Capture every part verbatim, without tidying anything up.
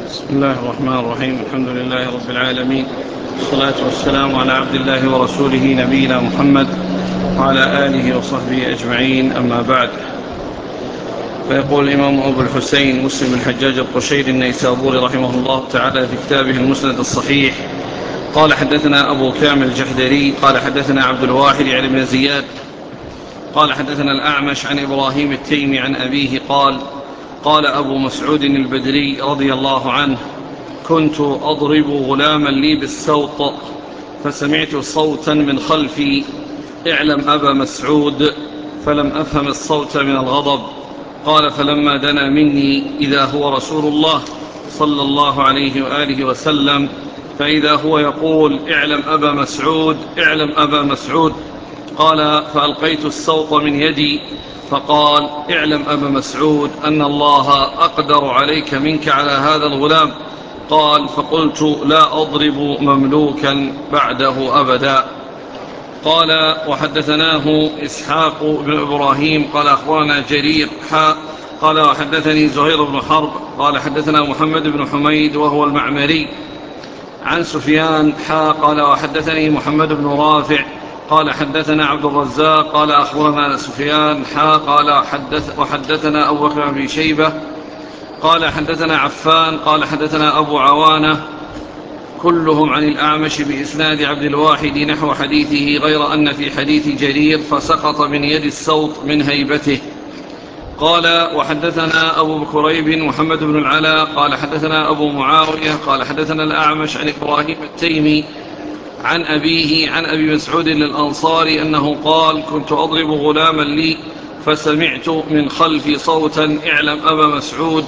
بسم الله الرحمن الرحيم. الحمد لله رب العالمين، والصلاة والسلام على عبد الله ورسوله نبينا محمد وعلى آله وصحبه أجمعين، أما بعد. فيقول الإمام أبو الحسين مسلم الحجاج القشيري النيسابوري رحمه الله تعالى في كتابه المسند الصحيح: قال حدثنا أبو كامل الجحدري قال حدثنا عبد الواحد يعني بن زياد قال حدثنا الأعمش عن إبراهيم التيمي عن أبيه قال: قال أبو مسعود البدري رضي الله عنه: كنت أضرب غلاما لي بالسوط فسمعت صوتا من خلفي: اعلم أبا مسعود. فلم أفهم الصوت من الغضب. قال: فلما دنا مني إذا هو رسول الله صلى الله عليه وآله وسلم، فإذا هو يقول: اعلم أبا مسعود، اعلم أبا مسعود. قال: فألقيت السوط من يدي، فقال: اعلم أبا مسعود أن الله أقدر عليك منك على هذا الغلام. قال: فقلت: لا أضرب مملوكا بعده أبدا. قال: وحدثناه إسحاق بن إبراهيم قال أخبرنا جرير حاء قال وحدثني زهير بن حرب قال حدثنا محمد بن حميد وهو المعمري عن سفيان حاء قال وحدثني محمد بن رافع قال حدثنا عبد الرزاق قال أخبرنا سفيان حاء قال حدث وحدثنا أبو بكر بن شيبة قال حدثنا عفان قال حدثنا أبو عوانة كلهم عن الأعمش بإسناد عبد الواحد نحو حديثه، غير أن في حديث جرير فسقط من يد السوط من هيبته. قال: وحدثنا أبو كريب محمد بن العلاء قال حدثنا أبو معاوية قال حدثنا الأعمش عن إبراهيم التيمي عن أبيه عن أبي مسعود الأنصاري أنه قال: كنت أضرب غلاما لي فسمعت من خلفي صوتا: اعلم أبا مسعود،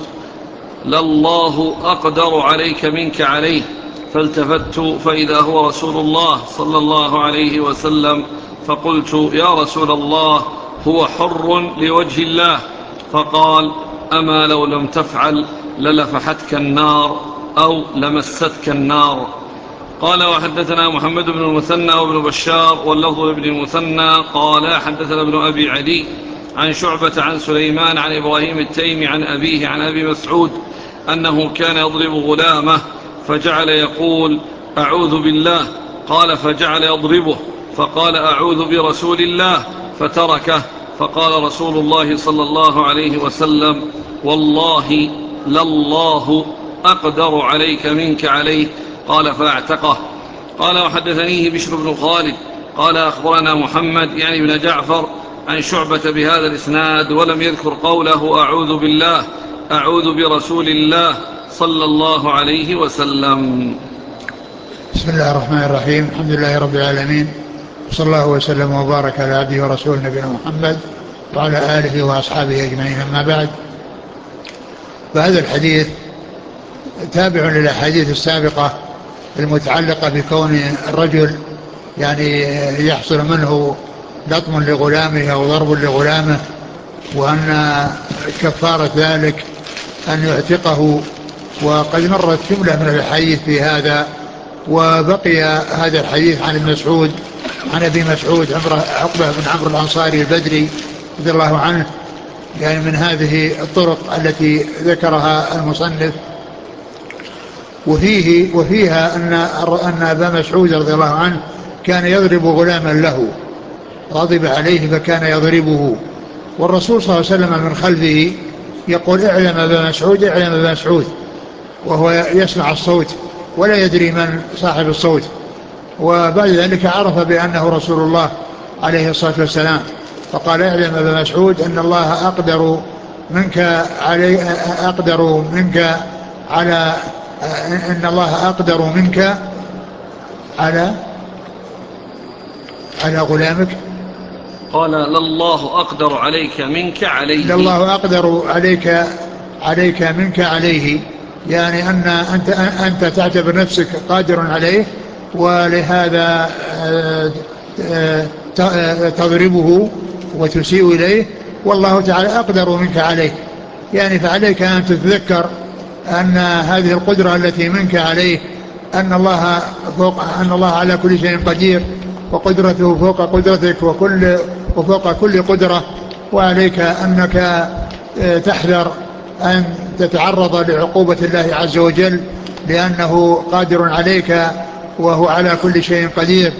لله أقدر عليك منك عليه. فالتفت فإذا هو رسول الله صلى الله عليه وسلم، فقلت: يا رسول الله، هو حر لوجه الله. فقال: أما لو لم تفعل للفحتك النار أو لمستك النار. قال: وحدثنا محمد بن المثنى وابن بشار واللفظ لابن المثنى قال حدثنا ابن أبي عدي عن شعبة عن سليمان عن إبراهيم التيمي عن أبيه عن أبي مسعود أنه كان يضرب غلامه فجعل يقول: أعوذ بالله. قال: فجعل يضربه فقال: أعوذ برسول الله، فتركه. فقال رسول الله صلى الله عليه وسلم: والله لله أقدر عليك منك عليه. قال: فاعتقه. قال: وحدثنيه بشر بن خالد قال أخبرنا محمد يعني بن جعفر عن شعبة بهذا الإسناد ولم يذكر قوله: أعوذ بالله، أعوذ برسول الله صلى الله عليه وسلم. بسم الله الرحمن الرحيم. الحمد لله رب العالمين، وصلى الله وسلم وبارك على عبده ورسوله نبينا محمد وعلى آله وأصحابه أجمعين، أما بعد. فهذا الحديث تابع للأحاديث السابقة المتعلقة بكون الرجل يعني يحصل منه لطم لغلامه أو ضرب لغلامه، وأن كفارة ذلك أن يعتقه. وقد مرت جملة من الحديث في هذا، وبقي هذا الحديث عن ابن مسعود عن أبي مسعود عقبة بن عمرو الأنصاري البدري رضي الله عنه، يعني من هذه الطرق التي ذكرها المصنف. وفيه وفيها أن أن أبا مسعود رضي الله عنه كان يضرب غلاما له، غضب عليه فكان يضربه، والرسول صلى الله عليه وسلم من خلفه يقول: اعلم أبا مسعود، اعلم أبا مسعود، وهو يسمع الصوت ولا يدري من صاحب الصوت. وبعد ذلك عرف بأنه رسول الله عليه الصلاة والسلام، فقال: اعلم أبا مسعود أن الله أقدر منك علي أقدر منك على إن الله أقدر منك على على غلامك. قال: لله أقدر عليك منك عليه. لله أقدر عليك عليك منك عليه، يعني أن أنت أنت تعتبر نفسك قادر عليه، ولهذا تضربه وتسيء إليه، والله تعالى أقدر منك عليه. يعني فعليك أن تتذكر أن هذه القدرة التي منك عليه، أن الله فوق أن الله على كل شيء قدير، وقدرته فوق قدرتك وكل وفوق كل قدرة، وعليك أنك تحذر أن تتعرض لعقوبة الله عز وجل لأنه قادر عليك وهو على كل شيء قدير.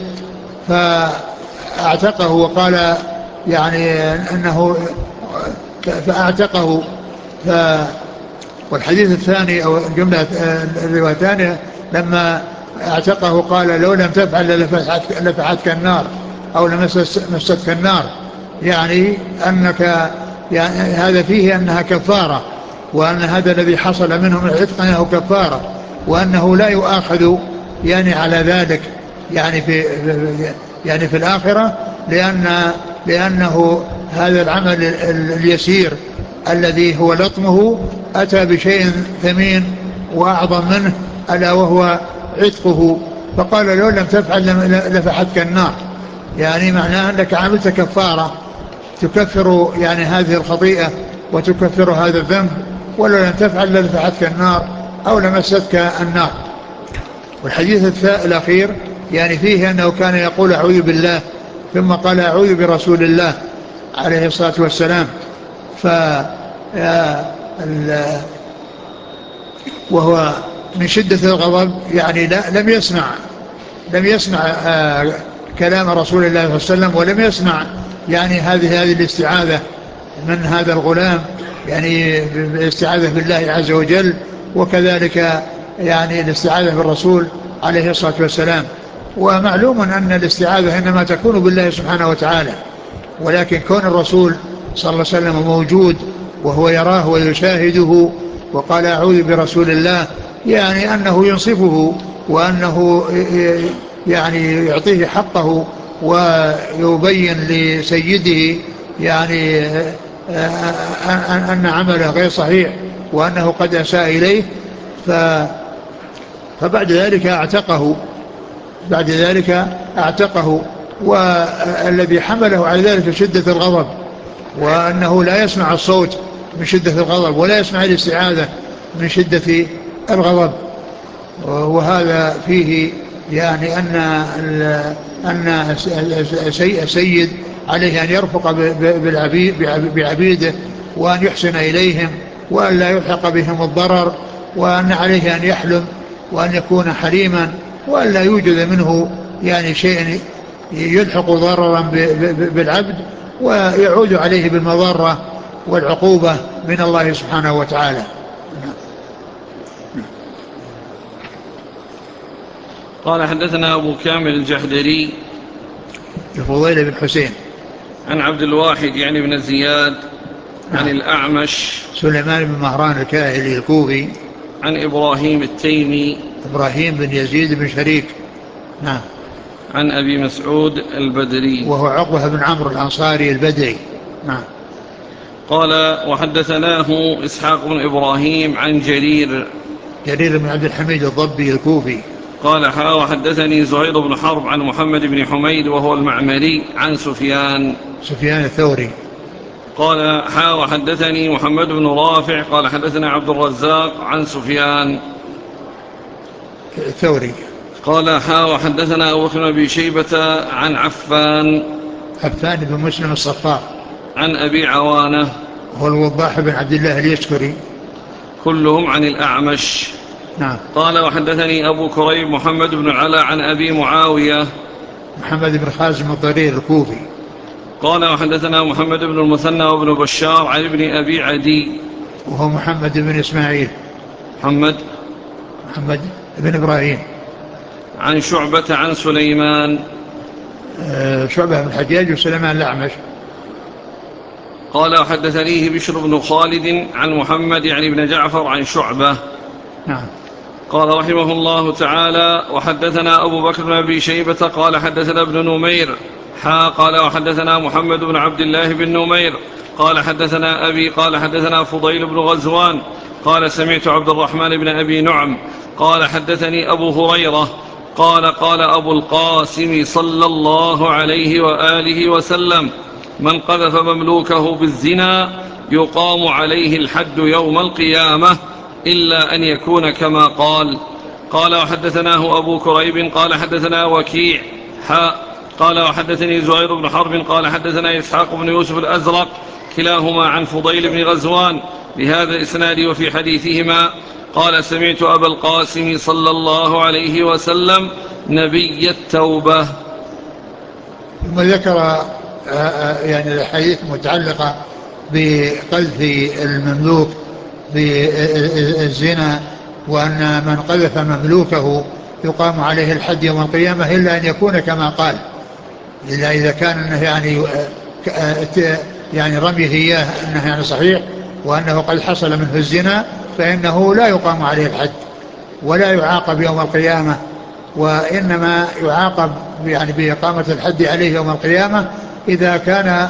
فاعتقه وقال يعني أنه فاعتقه. ف والحديث الثاني أو الجملة الرواية الثانية لما اعتقه قال لو لم تفعل لفحتك النار أو لمستك النار، يعني أنك يعني هذا فيه أنها كفارة، وأن هذا الذي حصل منه من العتق أنه كفارة، وأنه لا يؤاخذ يعني على ذلك يعني في يعني في الآخرة، لأن لأنه هذا العمل اليسير الذي هو لطمه أتى بشيء ثمين وأعظم منه ألا وهو عتقه. فقال لو لم تفعل لفحتك النار، يعني معناه أنك عملت كفارة تكفر يعني هذه الخطيئة وتكفر هذا الذنب، ولو لم تفعل لفحتك النار أو لمستك النار. والحديث الأخير يعني فيه أنه كان يقول أعوذ بالله ثم قال أعوذ برسول الله عليه الصلاة والسلام. ف وهو من شدة الغضب يعني لا لم يسمع لم يسمع آه كلام رسول الله صلى الله عليه وسلم، ولم يسمع يعني هذه هذه الاستعاذة من هذا الغلام، يعني الاستعاذة بالله عز وجل، وكذلك يعني الاستعاذة بالرسول عليه الصلاة والسلام. ومعلوم أن الاستعاذة إنما تكون بالله سبحانه وتعالى، ولكن كون الرسول صلى الله عليه وسلم موجود وهو يراه ويشاهده وقال أعوذ برسول الله، يعني أنه ينصفه وأنه يعني يعطيه حقه ويبين لسيده يعني أن عمله غير صحيح وأنه قد أساء إليه. فبعد ذلك اعتقه بعد ذلك اعتقه والذي حمله على ذلك شدة الغضب، وأنه لا يسمع الصوت من شدة الغضب ولا يسمع الاستعاذة من شدة الغضب. وهذا فيه يعني أن أن السيد عليه أن يرفق بعبيده وأن يحسن إليهم وأن لا يلحق بهم الضرر، وأن عليه أن يحلم وأن يكون حليما، وأن لا يوجد منه يعني شيء يلحق ضررا بالعبد ويعود عليه بالمضرة والعقوبة من الله سبحانه وتعالى. قال حدثنا أبو كامل الجحدري الفضيل بن حسين عن عبد الواحد يعني بن زياد عن الأعمش سليمان بن مهران الكاهلي الكوفي عن إبراهيم التيمي إبراهيم بن يزيد بن شريك نعم عن أبي مسعود البدري وهو عقبة بن عمرو الأنصاري البدري نعم. قال وحدثناه إسحاق بن إبراهيم عن جرير جرير بن عبد الحميد الضبي الكوفي قال حا وحدثني زهير بن حرب عن محمد بن حميد وهو المعمري عن سفيان سفيان الثوري قال حا وحدثني محمد بن رافع قال حدثنا عبد الرزاق عن سفيان الثوري قال حا وحدثنا أبو بكر بن أبي شيبة عن عفان عفان بن مسلم الصفار عن أبي عوانة هو الوضاح بن عبد الله اليشكري كلهم عن الأعمش نعم. قال وحدثني أبو كريب محمد بن العلاء عن أبي معاوية محمد بن خازم الضرير الكوفي قال وحدثنا محمد بن المثنى وابن بشار عن ابن أبي عدي وهو محمد بن إسماعيل محمد محمد بن إبراهيم عن شعبة عن سليمان آه شعبة بن الحجاج وسليمان الأعمش. قال وحدثنيه بشر بن خالد عن محمد يعني بن جعفر عن شعبة نعم. قال رحمه الله تعالى وحدثنا أبو بكر بن أبي شيبة قال حدثنا ابن نمير حا قال وحدثنا محمد بن عبد الله بن نمير قال حدثنا أبي قال حدثنا فضيل بن غزوان قال سمعت عبد الرحمن بن أبي نعم قال حدثني أبو هريرة قال قال أبو القاسم صلى الله عليه وآله وسلم من قذف مملوكه بالزنا يقام عليه الحد يوم القيامة إلا أن يكون كما قال. قال وحدثناه أبو كريب قال حدثنا وكيع حاء قال وحدثني زهير بن حرب قال حدثنا إسحاق بن يوسف الأزرق كلاهما عن فضيل بن غزوان بهذا الإسناد وفي حديثهما قال سمعت أبا القاسم صلى الله عليه وسلم نبي التوبة. ثم ذكر يعني الحديث متعلقة بقذف المملوك بالزنا، وأن من قذف مملوكه يقام عليه الحد يوم القيامة إلا أن يكون كما قال، إلا إذا كان يعني يعني رميه إياه أنه يعني صحيح وأنه قد حصل منه الزنا فإنه لا يقام عليه الحد ولا يعاقب يوم القيامة، وإنما يعاقب يعني بإقامة الحد عليه يوم القيامة إذا كان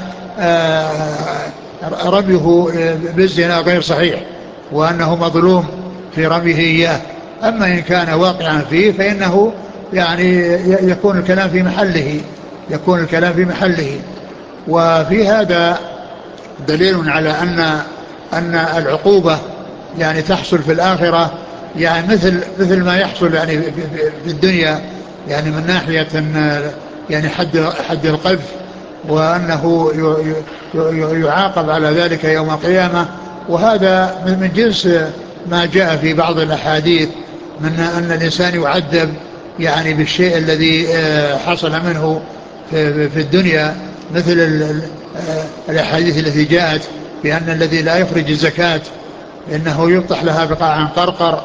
رميه بالزنا غير صحيح وأنه مظلوم في رميه إياه. أما إن كان واقعا فيه فإنه يعني يكون الكلام في محله يكون الكلام في محله. وفي هذا دليل على أن أن العقوبة يعني تحصل في الآخرة يعني مثل مثل ما يحصل يعني في الدنيا، يعني من ناحية يعني حد حد القذف، وأنه يعاقب على ذلك يوم القيامة. وهذا من جنس ما جاء في بعض الأحاديث من أن الإنسان يعذب يعني بالشيء الذي حصل منه في الدنيا، مثل الأحاديث التي جاءت بأن الذي لا يخرج الزكاة إنه يفتح لها بقاعا قرقر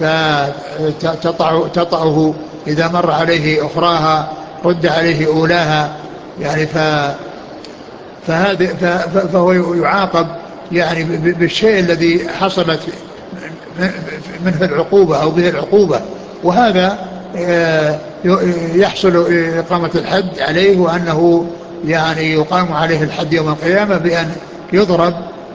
فتطأه إذا مر عليه أخراها رد عليه أولاها، يعني ف فهو يعاقب يعني بالشيء الذي حصلت منه العقوبة أو به العقوبة. وهذا يحصل إقامة الحد عليه، وأنه يعني يقام عليه الحد يوم القيامة بأن يضرب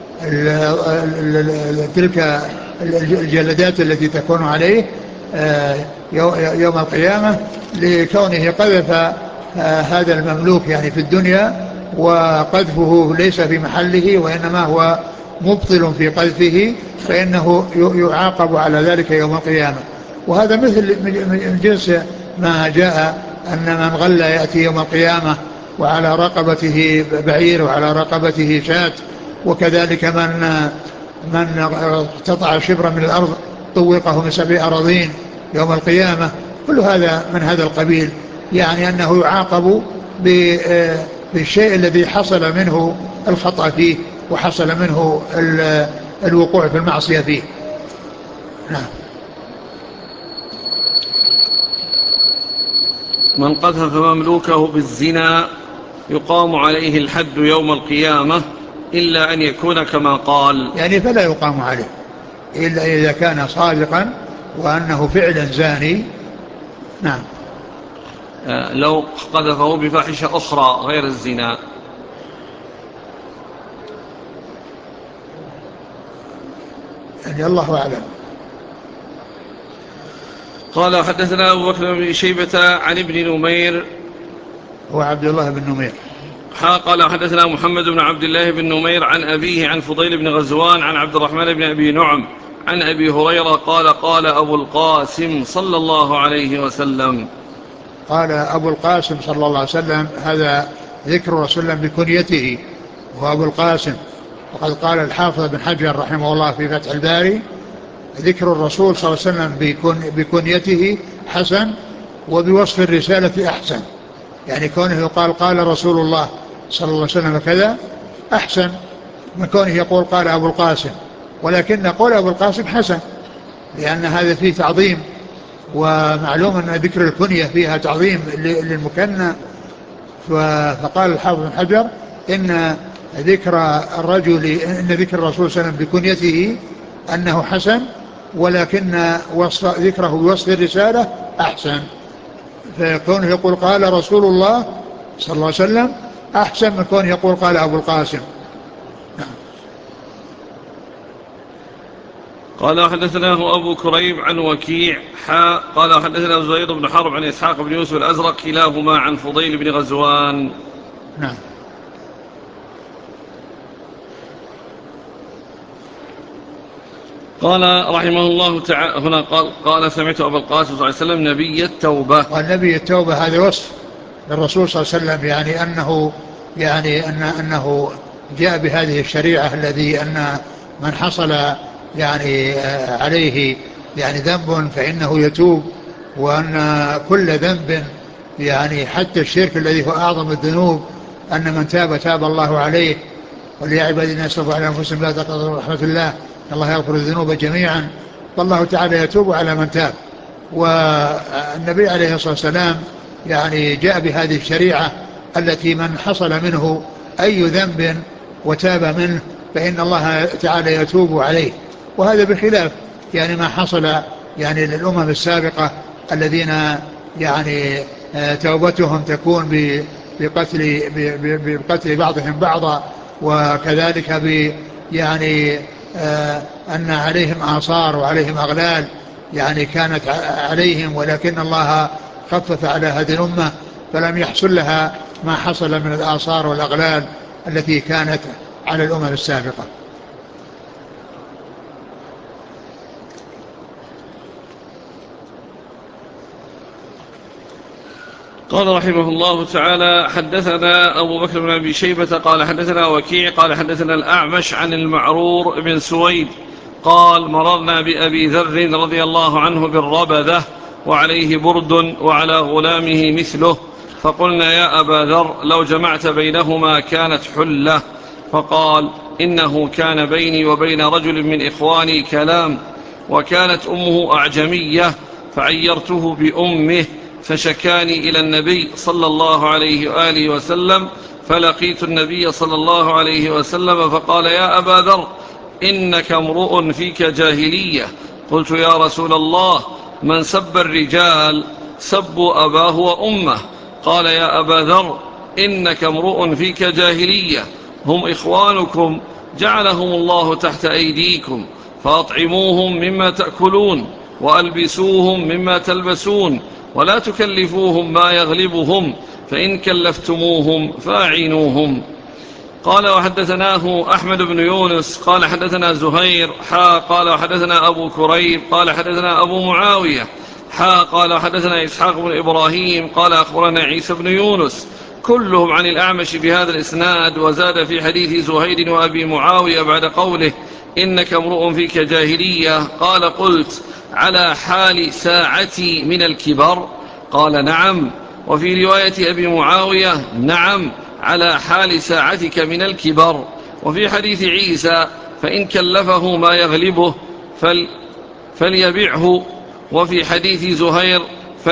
تلك الجلدات التي تكون عليه يوم القيامة لكونه قذف هذا المملوك يعني في الدنيا، وقذفه ليس في محله وإنما هو مبطل في قذفه، فإنه يعاقب على ذلك يوم القيامة. وهذا مثل من جنس ما جاء أن من غل يأتي يوم القيامة وعلى رقبته بعير وعلى رقبته شاة، وكذلك من من اقتطع شبرا من الأرض طوقه من سبع أراضين يوم القيامة. كل هذا من هذا القبيل، يعني أنه يعاقب بالشيء الذي حصل منه الخطأ فيه وحصل منه الوقوع في المعصية فيه. نعم. من قذف مملوكه بالزنا يقام عليه الحد يوم القيامة إلا أن يكون كما قال، يعني فلا يقام عليه إلا إذا كان صادقا وأنه فعلا زاني. نعم. لو قذفه بفاحشة أخرى غير الزنا. يعني الله أعلم. قال حدثنا أبو بكر بن شيبة عن ابن نمير هو عبد الله بن نمير. قال حدثنا محمد بن عبد الله بن نمير عن أبيه عن فضيل بن غزوان عن عبد الرحمن بن أبي نعم عن أبي هريرة قال قال أبو القاسم صلى الله عليه وسلم. قال أبو القاسم صلى الله عليه وسلم هذا ذكر رسول الله بكنيته وهو أبو القاسم. وقد قال الحافظ بن حجر رحمه الله في فتح الباري ذكر الرسول صلى الله عليه وسلم بكن بكنيته حسن وبوصف الرسالة أحسن، يعني كونه يقال قال رسول الله صلى الله عليه وسلم كذا أحسن من كونه يقول قال أبو القاسم. ولكن قول أبو القاسم حسن لأن هذا فيه تعظيم، ومعلوم أن ذكر الكنية فيها تعظيم للمكنى. فقال الحافظ بن حجر إن ذكر الرجل إن ذكر الرسول صلى الله عليه وسلم بكنيته أنه حسن، ولكن وصف ذكره بوصف الرسالة أحسن، فيكون يقول قال رسول الله صلى الله عليه وسلم أحسن من كون يقول قال أبو القاسم. قال حدثناه أبو كريب عن وكيع حا قال حدثنا زهير بن حرب عن إسحاق بن يوسف الأزرق كلاهما عن فضيل بن غزوان. نعم. قال رحمه الله تعالى هنا قال, قال سمعت أبا القاسم صلى الله عليه وسلم نبي التوبة. والنبي التوبة هذا وصف للرسول صلى الله عليه وسلم، يعني أنه يعني أن أنه جاء بهذه الشريعة الذي أن من حصل يعني عليه يعني ذنب فإنه يتوب، وأن كل ذنب يعني حتى الشرك الذي هو أعظم الذنوب أن من تاب تاب الله عليه. وليا عبادي الذين اسرفوا على أنفسهم لا تقنطوا من رحمة الله إن الله يغفر الذنوب جميعا، فالله تعالى يتوب على من تاب. والنبي عليه الصلاة والسلام يعني جاء بهذه الشريعة التي من حصل منه أي ذنب وتاب منه فإن الله تعالى يتوب عليه. وهذا بخلاف يعني ما حصل يعني للأمم السابقة الذين يعني توبتهم تكون بقتل بقتل بعضهم بعضا، وكذلك ب يعني أن عليهم آثار وعليهم أغلال يعني كانت عليهم، ولكن الله خفف على هذه الأمة فلم يحصل لها ما حصل من الآثار والأغلال التي كانت على الأمم السابقة. قال رحمه الله تعالى: حدثنا أبو بكر بن أبي شيبة قال حدثنا وكيع قال حدثنا الأعمش عن المعرور بن سويد قال: مررنا بأبي ذر رضي الله عنه بالربذة وعليه برد وعلى غلامه مثله، فقلنا: يا أبا ذر لو جمعت بينهما كانت حلة. فقال: إنه كان بيني وبين رجل من إخواني كلام، وكانت أمه أعجمية، فعيرته بأمه فشكاني إلى النبي صلى الله عليه وآله وسلم، فلقيت النبي صلى الله عليه وسلم فقال: يا أبا ذر إنك امرؤ فيك جاهلية. قلت: يا رسول الله من سب الرجال سبوا أباه وأمه. قال: يا أبا ذر إنك امرؤ فيك جاهلية، هم إخوانكم جعلهم الله تحت أيديكم، فأطعموهم مما تأكلون وألبسوهم مما تلبسون، ولا تكلفوهم ما يغلبهم، فإن كلفتموهم فاعينوهم. قال: وحدثناه أحمد بن يونس قال حدثنا زهير حا قال وحدثنا أبو كريب قال حدثنا أبو معاوية حا قال وحدثنا إسحاق بن إبراهيم قال أخبرنا عيسى بن يونس كلهم عن الأعمش بهذا الإسناد، وزاد في حديث زهير وأبي معاوية بعد قوله: إنك امرؤ فيك جاهلية. قال: قلت: على حال ساعتي من الكبر؟ قال: نعم. وفي رواية أبي معاوية: نعم، على حال ساعتك من الكبر. وفي حديث عيسى: فإن كلفه ما يغلبه فل فليبعه. وفي حديث زهير: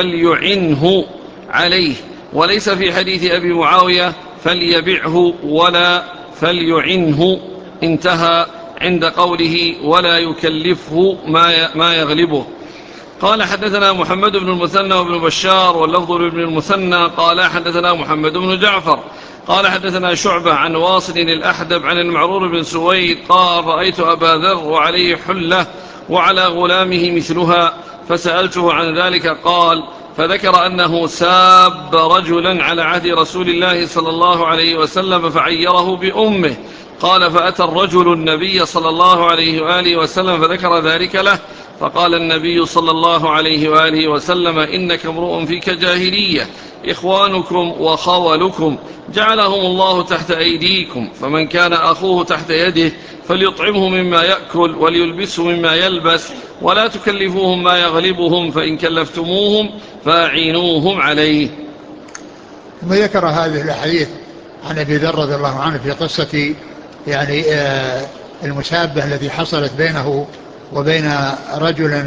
فليعنه عليه. وليس في حديث أبي معاوية: فليبعه ولا فليعنه. انتهى عند قوله: ولا يكلفه ما يغلبه. قال: حدثنا محمد بن المثنى وابن بشار واللفظ لابن المثنى قال: حدثنا محمد بن جعفر قال: حدثنا شعبة عن واصل الأحدب عن المعرور بن سويد قال: رأيت أبا ذر وعليه حلة وعلى غلامه مثلها، فسألته عن ذلك قال: فذكر أنه ساب رجلا على عهد رسول الله صلى الله عليه وسلم فعيره بأمه. قال: فأتى الرجل النبي صلى الله عليه وآله وسلم فذكر ذلك له، فقال النبي صلى الله عليه وآله وسلم: إنك امرؤ فيك جاهلية، إخوانكم وخولكم جعلهم الله تحت أيديكم، فمن كان أخوه تحت يده فليطعمه مما يأكل وليلبسه مما يلبس، ولا تكلفوهم ما يغلبهم، فإن كلفتموهم فاعينوهم عليه. ثم ذكر هذه الأحاديث عن أبي ذر رضي الله عنه في قصة يعني المشابهة التي حصلت بينه وبين رجل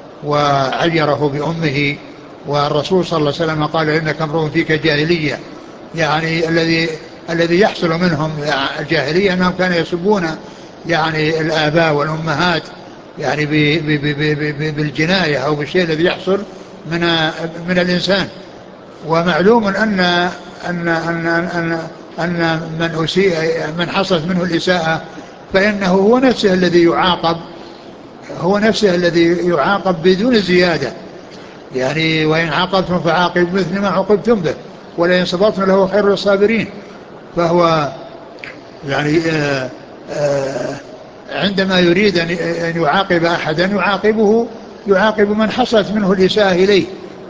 وعيره بأمه، والرسول صلى الله عليه وسلم قال: إنك امرؤ فيك جاهلية، يعني الذي الذي يحصل منهم الجاهلية أنهم كانوا يسبون يعني الآباء والأمهات يعني بالجناية أو بالشيء الذي يحصل من من الإنسان. ومعلوم أن أن أن أن أن من أسيء من حصلت منه الإساءة فإنه هو نفسه الذي يعاقب هو نفسه الذي يعاقب بدون زيادة، يعني وإن عاقبتم فعاقب مثل ما عوقبتم به ولئن صبرتم لهو خير للصابرين. فهو يعني آآ آآ عندما يريد أن يعاقب أحدا يعاقبه يعاقب من حصلت منه الإساءة إليه،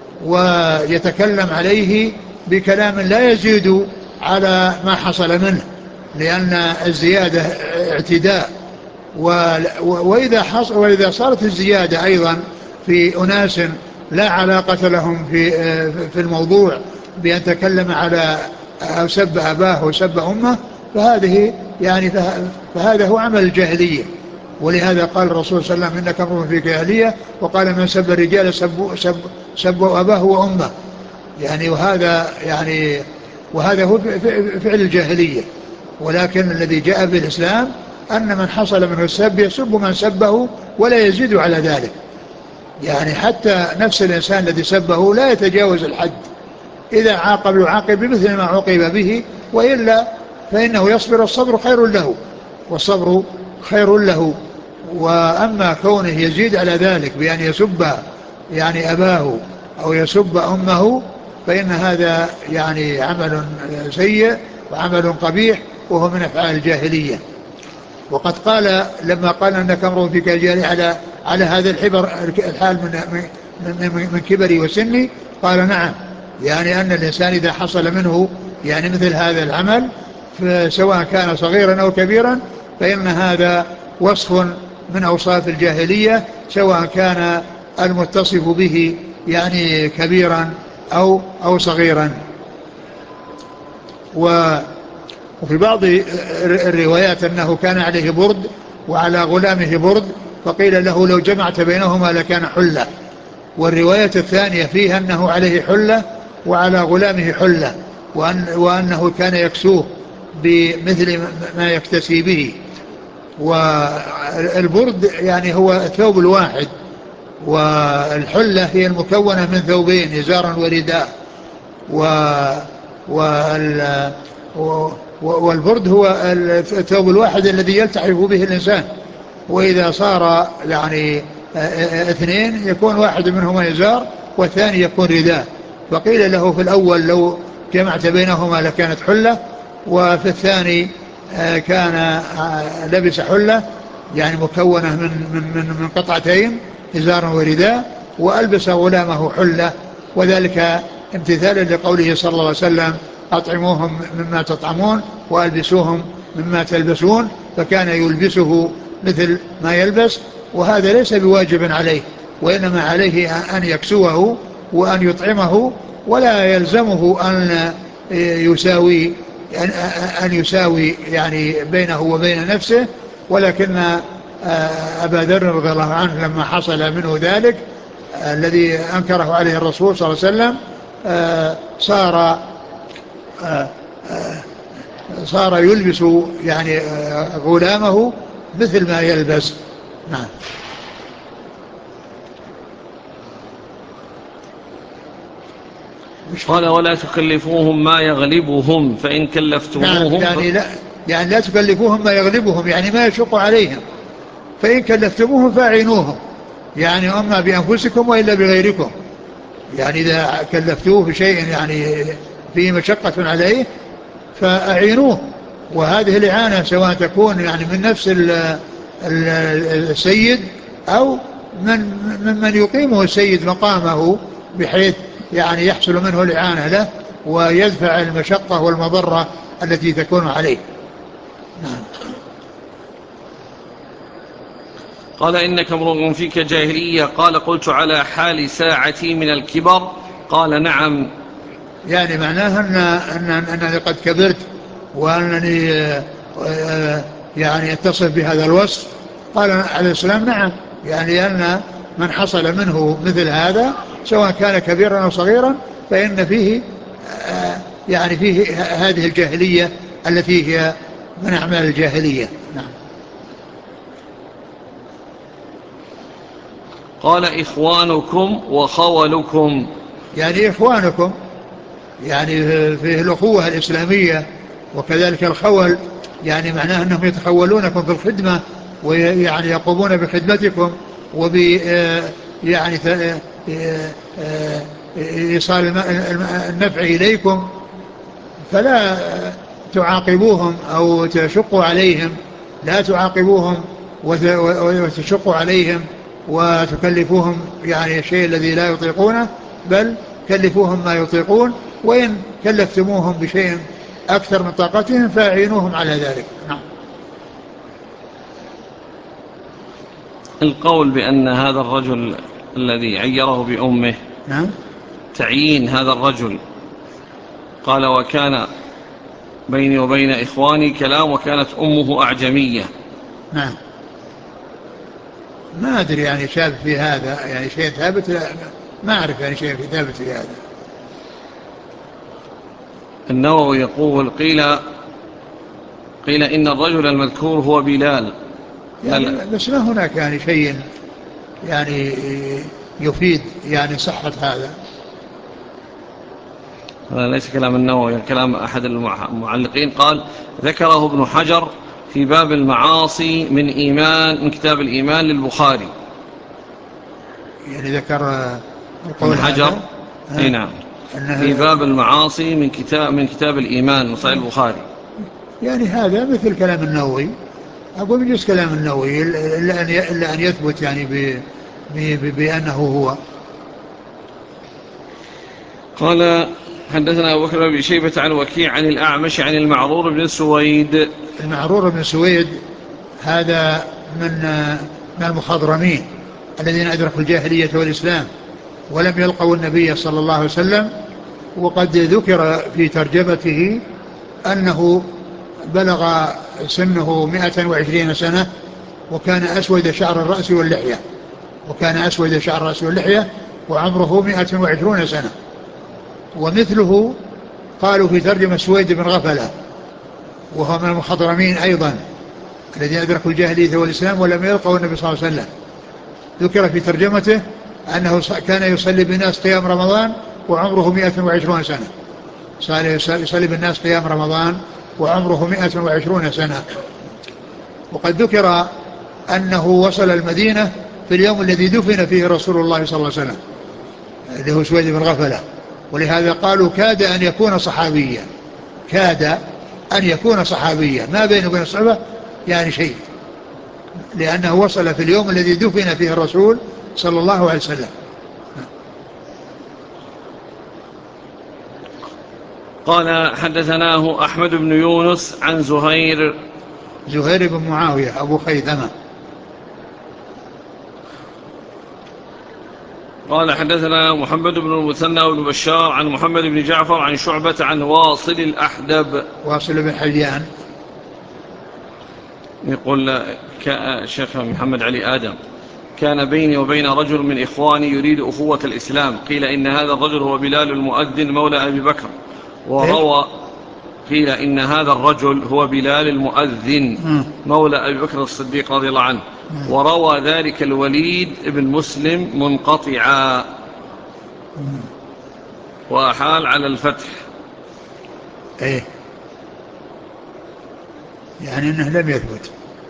ويتكلم عليه بكلام لا يزيد على ما حصل منه، لأن الزيادة اعتداء وإذا, حصل وإذا صارت الزيادة أيضا في أناس لا علاقة لهم في, في الموضوع بأن تكلم على أو سب أباه وسب أمه، فهذه يعني فهذا هو عمل الجاهلية. ولهذا قال الرسول صلى الله عليه وسلم: إنك امرؤ في جاهلية، وقال: من سب الرجال سبوا سب سب أباه وأمه. يعني وهذا يعني وهذا هو فعل الجاهلية. ولكن الذي جاء بالإسلام أن من حصل منه السب يسب من سبه ولا يزيد على ذلك. يعني حتى نفس الإنسان الذي سبه لا يتجاوز الحد، إذا عاقب يعاقب بمثل ما عوقب به، وإلا فإنه يصبر، والصبر خير له والصبر خير له. وأما كونه يزيد على ذلك بأن يسب يعني أباه أو يسب أمه، فإن هذا يعني عمل سيء وعمل قبيح، وهو من أفعال الجاهلية. وقد قال لما قال: أنك امرؤ فيك الجاهلية على على هذا الحبر الحال من من من كبري وسني، قال: نعم، يعني أن الإنسان إذا حصل منه يعني مثل هذا العمل سواء كان صغيرا أو كبيرا، فإن هذا وصف من أوصاف الجاهلية، سواء كان المتصف به يعني كبيرا أو أو صغيرا. وفي بعض الروايات أنه كان عليه برد وعلى غلامه برد، فقيل له: لو جمعت بينهما لكان حلة. والرواية الثانية فيها أنه عليه حلة وعلى غلامه حلة، وأن وأنه كان يكسوه بمثل ما يكتسي به. والبرد يعني هو الثوب الواحد، والحلة هي المكونة من ثوبين: إزارا ورداء. وال والبرد هو الثوب الواحد الذي يلتحف به الإنسان، وإذا صار يعني اثنين يكون واحد منهما إزار والثاني يكون رداء. فقيل له في الأول: لو جمعت بينهما لكانت حلة. وفي الثاني كان لبس حلة يعني مكونة من, من, من, من قطعتين: إزار ورداء، وألبس غلامه حلة. وذلك امتثالا لقوله صلى الله عليه وسلم: أطعموهم مما تطعمون وألبسوهم مما تلبسون. فكان يلبسه مثل ما يلبس، وهذا ليس بواجب عليه، وإنما عليه أن يكسوه وأن يطعمه، ولا يلزمه أن يساوي أن يساوي يعني بينه وبين نفسه. ولكن أبا ذر رضي الله عنه لما حصل منه ذلك الذي أنكره عليه الرسول صلى الله عليه وسلم، صار صار يلبس يعني غلامه مثل ما يلبس. نعم. قال: ولا تكلفوهم ما يغلبهم فإن كلفتموهم. نعم، يعني لا يعني لا تكلفوهم ما يغلبهم، يعني ما يشق عليهم. فإن كلفتموهم فأعينوهم، يعني أما بأنفسكم وإلا بغيركم. يعني إذا كلفتوه بشيء يعني فيه مشقة عليه فأعينوه. وهذه الإعانة سواء تكون يعني من نفس السيد أو من ممن يقيمه السيد مقامه، بحيث يعني يحصل منه الإعانة له ويدفع المشقة والمضرة التي تكون عليه. نعم. قال: إنك امرؤ فيك جاهلية. قال: قلت: على حال ساعتي من الكبر؟ قال: نعم. يعني معناها أن أن أنني قد كبرت، وأنني يعني اتصف بهذا الوصف. قال عليه السلام: نعم، يعني أن من حصل منه مثل هذا سواء كان كبيرا أو صغيرا فإن فيه يعني فيه هذه الجاهلية التي هي من أعمال الجاهلية. نعم. قال: إخوانكم وخولكم. يعني إخوانكم يعني فيه الأخوة الإسلامية، وكذلك الخول يعني معناه أنهم يتخولونكم في الخدمة، ويعني يقومون بخدمتكم وب يعني إيصال النفع إليكم، فلا تعاقبوهم أو تشقوا عليهم، لا تعاقبوهم وتشقوا عليهم وتكلفوهم يعني الشيء الذي لا يطيقونه، بل كلفوهم ما يطيقون. وإن كلفتموهم بشيء أكثر من طاقتهم فأعينوهم على ذلك. نعم. القول بأن هذا الرجل الذي عيره بأمه، نعم، تعيين هذا الرجل، قال وكان بيني وبين إخواني كلام وكانت أمه أعجمية. نعم، ما أدري يعني شاب في هذا يعني شيء ثابت، لا ما أعرف يعني شيء ثابت في هذا. النووي يقول قيل قيل إن الرجل المذكور هو بلال. يعني بس ما هناك يعني شيء يعني يفيد يعني صحة هذا. هذا ليس كلام النووي، كلام أحد المعلقين، قال ذكره ابن حجر في باب المعاصي من إيمان من كتاب الإيمان للبخاري. يعني ذكر القول ابن حجر هذا. اي نعم في باب المعاصي من كتاب من كتاب الإيمان من صحيح البخاري. يعني هذا مثل كلام النووي، أقول بجوز كلام النووي إلا أن إلا أن يثبت يعني ب بأنه هو. قال حدثنا أبو بكر بن شيبة عن وكيع عن الأعمش عن المعرور بن سويد. المعرور بن سويد هذا من من المخضرمين الذين أدركوا الجاهلية والإسلام ولم يلقوا النبي صلى الله عليه وسلم. وقد ذكر في ترجمته أنه بلغ سنه مئة وعشرين سنة، وكان أسود شعر الرأس واللحية وكان أسود شعر الرأس واللحية وعمره مئة وعشرون سنة. ومثله قالوا في ترجمة سويد بن غفلة، وهو من المخضرمين أيضا الذين أدركوا الجاهلية والإسلام ولم يلقوا النبي صلى الله عليه وسلم. ذكر في ترجمته أنه كان يصلي بالناس قيام رمضان وعمره مئة وعشرون سنة. صار يصلي بالناس قيام رمضان وعمره مئة وعشرون سنة. وقد ذكر أنه وصل المدينة في اليوم الذي دفن فيه رسول الله صلى الله عليه وسلم اللي هو سويد بن غفلة، ولهذا قالوا كاد أن يكون صحابيا كاد أن يكون صحابيا ما بينه وبين الصحابة يعني شيء، لأنه وصل في اليوم الذي دفن فيه الرسول صلى الله عليه وسلم. قال حدثناه أحمد بن يونس عن زهير زهير بن معاوية أبو خيثمة. قال حدثنا محمد بن المثنى وابن بشار عن محمد بن جعفر عن شعبة عن واصل الأحدب. واصل بن حليان. يقول شيخ محمد علي آدم كان بيني وبين رجل من إخواني يريد أخوة الإسلام، قيل إن هذا الرجل هو بلال المؤذن مولى أبي بكر وروى قيل إن هذا الرجل هو بلال المؤذن مولى أبي بكر الصديق رضي الله عنه، وروى ذلك الوليد بن مسلم منقطعا وأحال على الفتح. ايه يعني انه لم يثبت.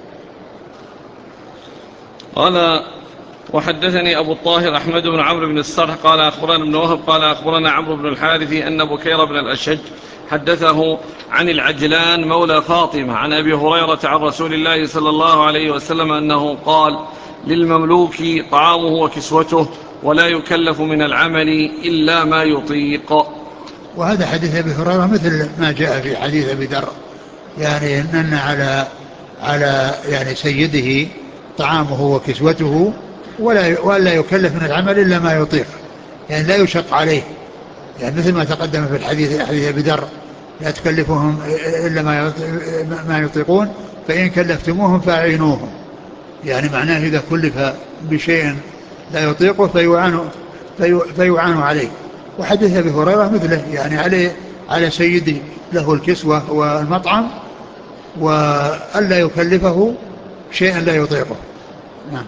قال وحدثني أبو الطاهر أحمد بن عمرو بن السرح قال أخبرنا ابن وهب قال أخبرنا عمرو بن الحارث أن بكير بن الأشج حدثه عن العجلان مولى فاطمة عن أبي هريرة عن رسول الله صلى الله عليه وسلم أنه قال للمملوك طعامه وكسوته ولا يكلف من العمل إلا ما يطيق. وهذا حديث أبي هريرة مثل ما جاء في حديث أبي ذر، يعني أن على على يعني سيده طعامه وكسوته ولا ولا يكلف من العمل إلا ما يطيق، يعني لا يشق عليه، يعني مثل ما تقدم في الحديث حديث أبي ذر لا تكلفهم إلا ما ما يطيقون فإن كلفتموهم فأعينوهم، يعني معناه إذا كلف بشيء لا يطيقه فيعان فيعان عليه. وحديث أبي هريرة مثله، يعني عليه على سيده له الكسوة والمطعم وألا يكلفه شيئا لا يطيقه. نعم.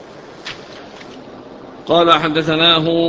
قال حدثناه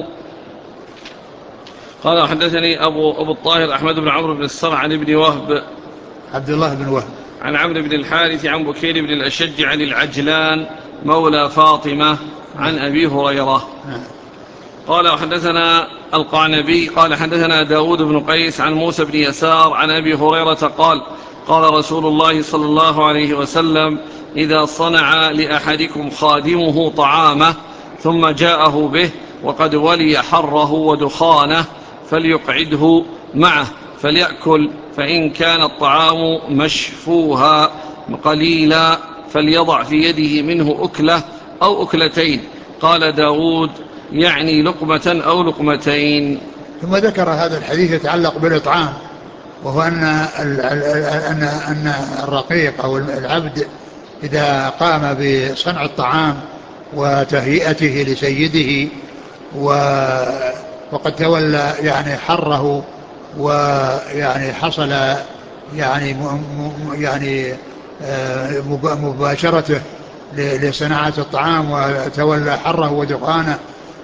قال حدثني أبو, أبو الطاهر أحمد بن عمرو بن السرع عن ابن وهب عبد الله بن وهب عن عمرو بن الحارث عن بكير بن الأشج عن العجلان مولى فاطمة عن أبي هريرة. قال وحدثنا القعنبي قال حدثنا داود بن قيس عن موسى بن يسار عن أبي هريرة قال قال رسول الله صلى الله عليه وسلم إذا صنع لأحدكم خادمه طعامه ثم جاءه به وقد ولي حره ودخانه فليقعده معه فليأكل، فإن كان الطعام مشفوها قليلا فليضع في يده منه أكله أو أكلتين. قال داود يعني لقمة أو لقمتين. ثم ذكر هذا الحديث يتعلق بالإطعام، وهو أن أن أن الرقيق أو العبد إذا قام بصنع الطعام وتهيئته لسيده وقد تولى يعني حره ويعني حصل يعني يعني مباشرته لصناعة الطعام وتولى حره ودخانه،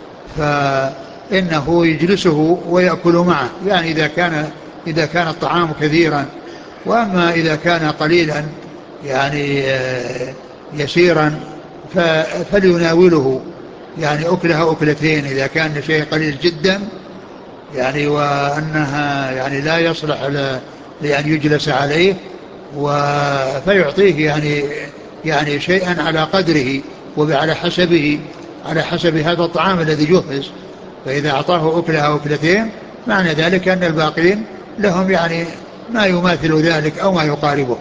فإنه يجلسه ويأكل معه، يعني إذا كان إذا كان الطعام كثيرا. وأما إذا كان قليلا يعني يسيرا فليناوله، يعني أكلها أكلتين إذا كان شيء قليل جدا يعني وأنها يعني لا يصلح لأن يجلس عليه، فيعطيه يعني يعني شيئا على قدره وعلى حسبه على حسب هذا الطعام الذي جهز. فإذا أعطاه أكلها أكلتين معنى ذلك أن الباقين لهم يعني ما يماثل ذلك أو ما يقاربه.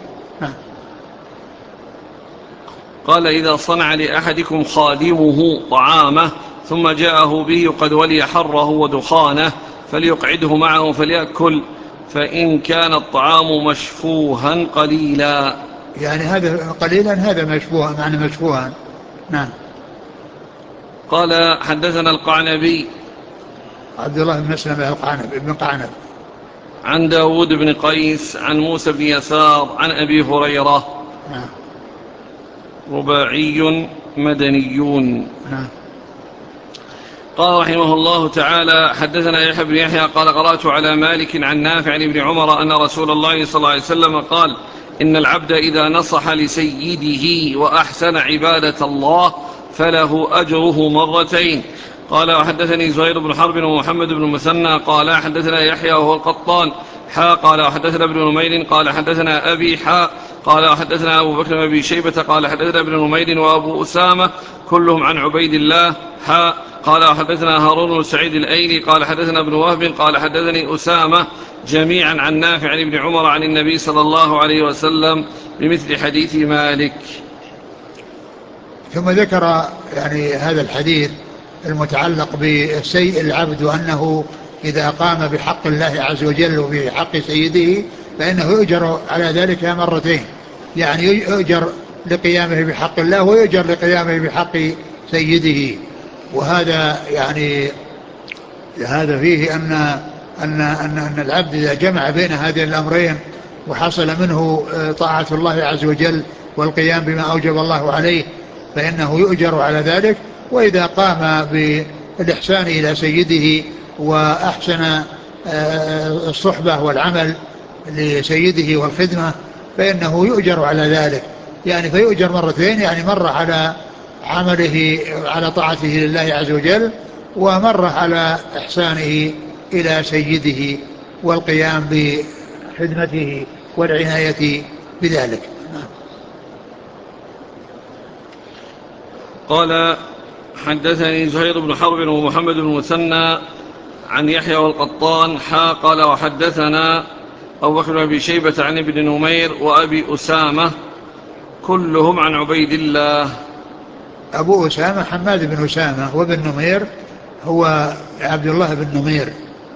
قال إذا صنع لأحدكم خادمه طعامه ثم جاءه به قد ولي حره ودخانه فليقعده معه فليأكل، فإن كان الطعام مشفوها قليلا. يعني هذا قليلا هذا مشفوها، معنى مشفوها. نعم. قال حدثنا القعنبي عبد الله بن مسلم القعنب ابن قعنب عن داود بن قيس عن موسى بن يسار عن أبي هريرة. نعم. رباعي مدنيون. نعم. قال رحمه الله تعالى حدثنا يحيى بن يحيى قال قرأت على مالك عن نافع عن ابن عمر أن رسول الله صلى الله عليه وسلم قال إن العبد إذا نصح لسيده وأحسن عبادة الله فله أجره مرتين. قال وحدثني زهير بن حرب ومحمد بن مثنى قال حدثنا يحيى وهو القطان حا قال وحدثنا ابن نمير قال حدثنا أبي حا قال وحدثنا أبو بكر بن أبي شيبة قال حدثنا ابن نمير وأبو أسامة كلهم عن عبيد الله حا قال وحدثنا هارون بن سعيد الأيلي قال حدثنا ابن وهب قال حدثني أسامة جميعا عن نافع عن ابن عمر عن النبي صلى الله عليه وسلم بمثل حديث مالك. ثم ذكر يعني هذا الحديث المتعلق بالسيء العبد، وأنه إذا قام بحق الله عز وجل وبحق سيده فإنه يؤجر على ذلك مرتين، يعني يؤجر لقيامه بحق الله ويؤجر لقيامه بحق سيده. وهذا يعني هذا فيه أن أن أن أن العبد إذا جمع بين هذين الأمرين وحصل منه طاعة الله عز وجل والقيام بما أوجب الله عليه فإنه يؤجر على ذلك. وإذا قام بالإحسان إلى سيده وأحسن الصحبة والعمل لسيده والخدمة فإنه يؤجر على ذلك، يعني فيؤجر مرتين، يعني مرة على عمله على طاعته لله عز وجل ومرة على إحسانه إلى سيده والقيام بخدمته والعناية بذلك. قال حدثني زهير بن حرب ومحمد بن مثنى عن يحيى والقطان حا قال وحدثنا أبو بكر بن أبي شيبة عن ابن نمير وأبي أسامة كلهم عن عبيد الله. أبو أسامة حماد بن أسامة، وابن نمير هو عبد الله بن نمير،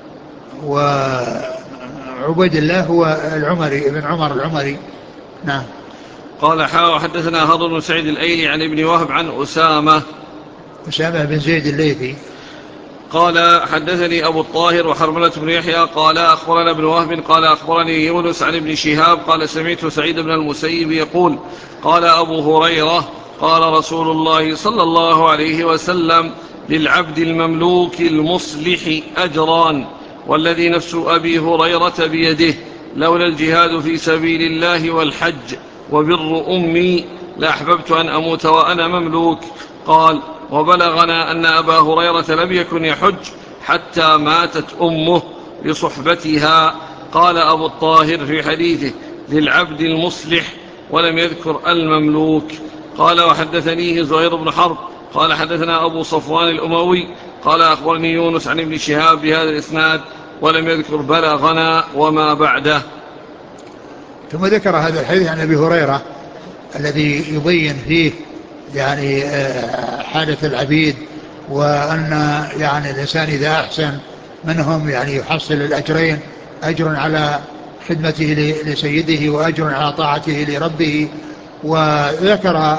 وعبيد الله هو العمري ابن عمر العمري. نعم. قال حا وحدثنا هارون بن سعيد الأيلي عن ابن وهب عن أسامة أسامة بن زيد الليثي. قال حدثني أبو الطاهر وحرملة بن يحيى قال أخبرنا ابن وهب قال أخبرني يونس عن ابن شهاب قال سمعت سعيد بن المسيب يقول قال أبو هريرة قال رسول الله صلى الله عليه وسلم للعبد المملوك المصلح أجران والذي نفس أبي هريرة بيده لولا الجهاد في سبيل الله والحج وبر أمي لأحببت أن أموت وأنا مملوك. قال وبلغنا أن أبا هريرة لم يكن يحج حتى ماتت أمه لصحبتها. قال أبو الطاهر في حديثه للعبد المصلح ولم يذكر المملوك. قال وحدثنيه زهير بن حرب قال حدثنا أبو صفوان الأموي قال أخبرني يونس عن ابن شهاب بهذا الإسناد ولم يذكر بلغنا وما بعده. ثم ذكر هذا الحديث عن أبي هريرة الذي يبين فيه يعني حالة العبيد، وأن يعني الإنسان إذا أحسن منهم يعني يحصل الأجرين، أجر على خدمته لسيده وأجر على طاعته لربه. وذكر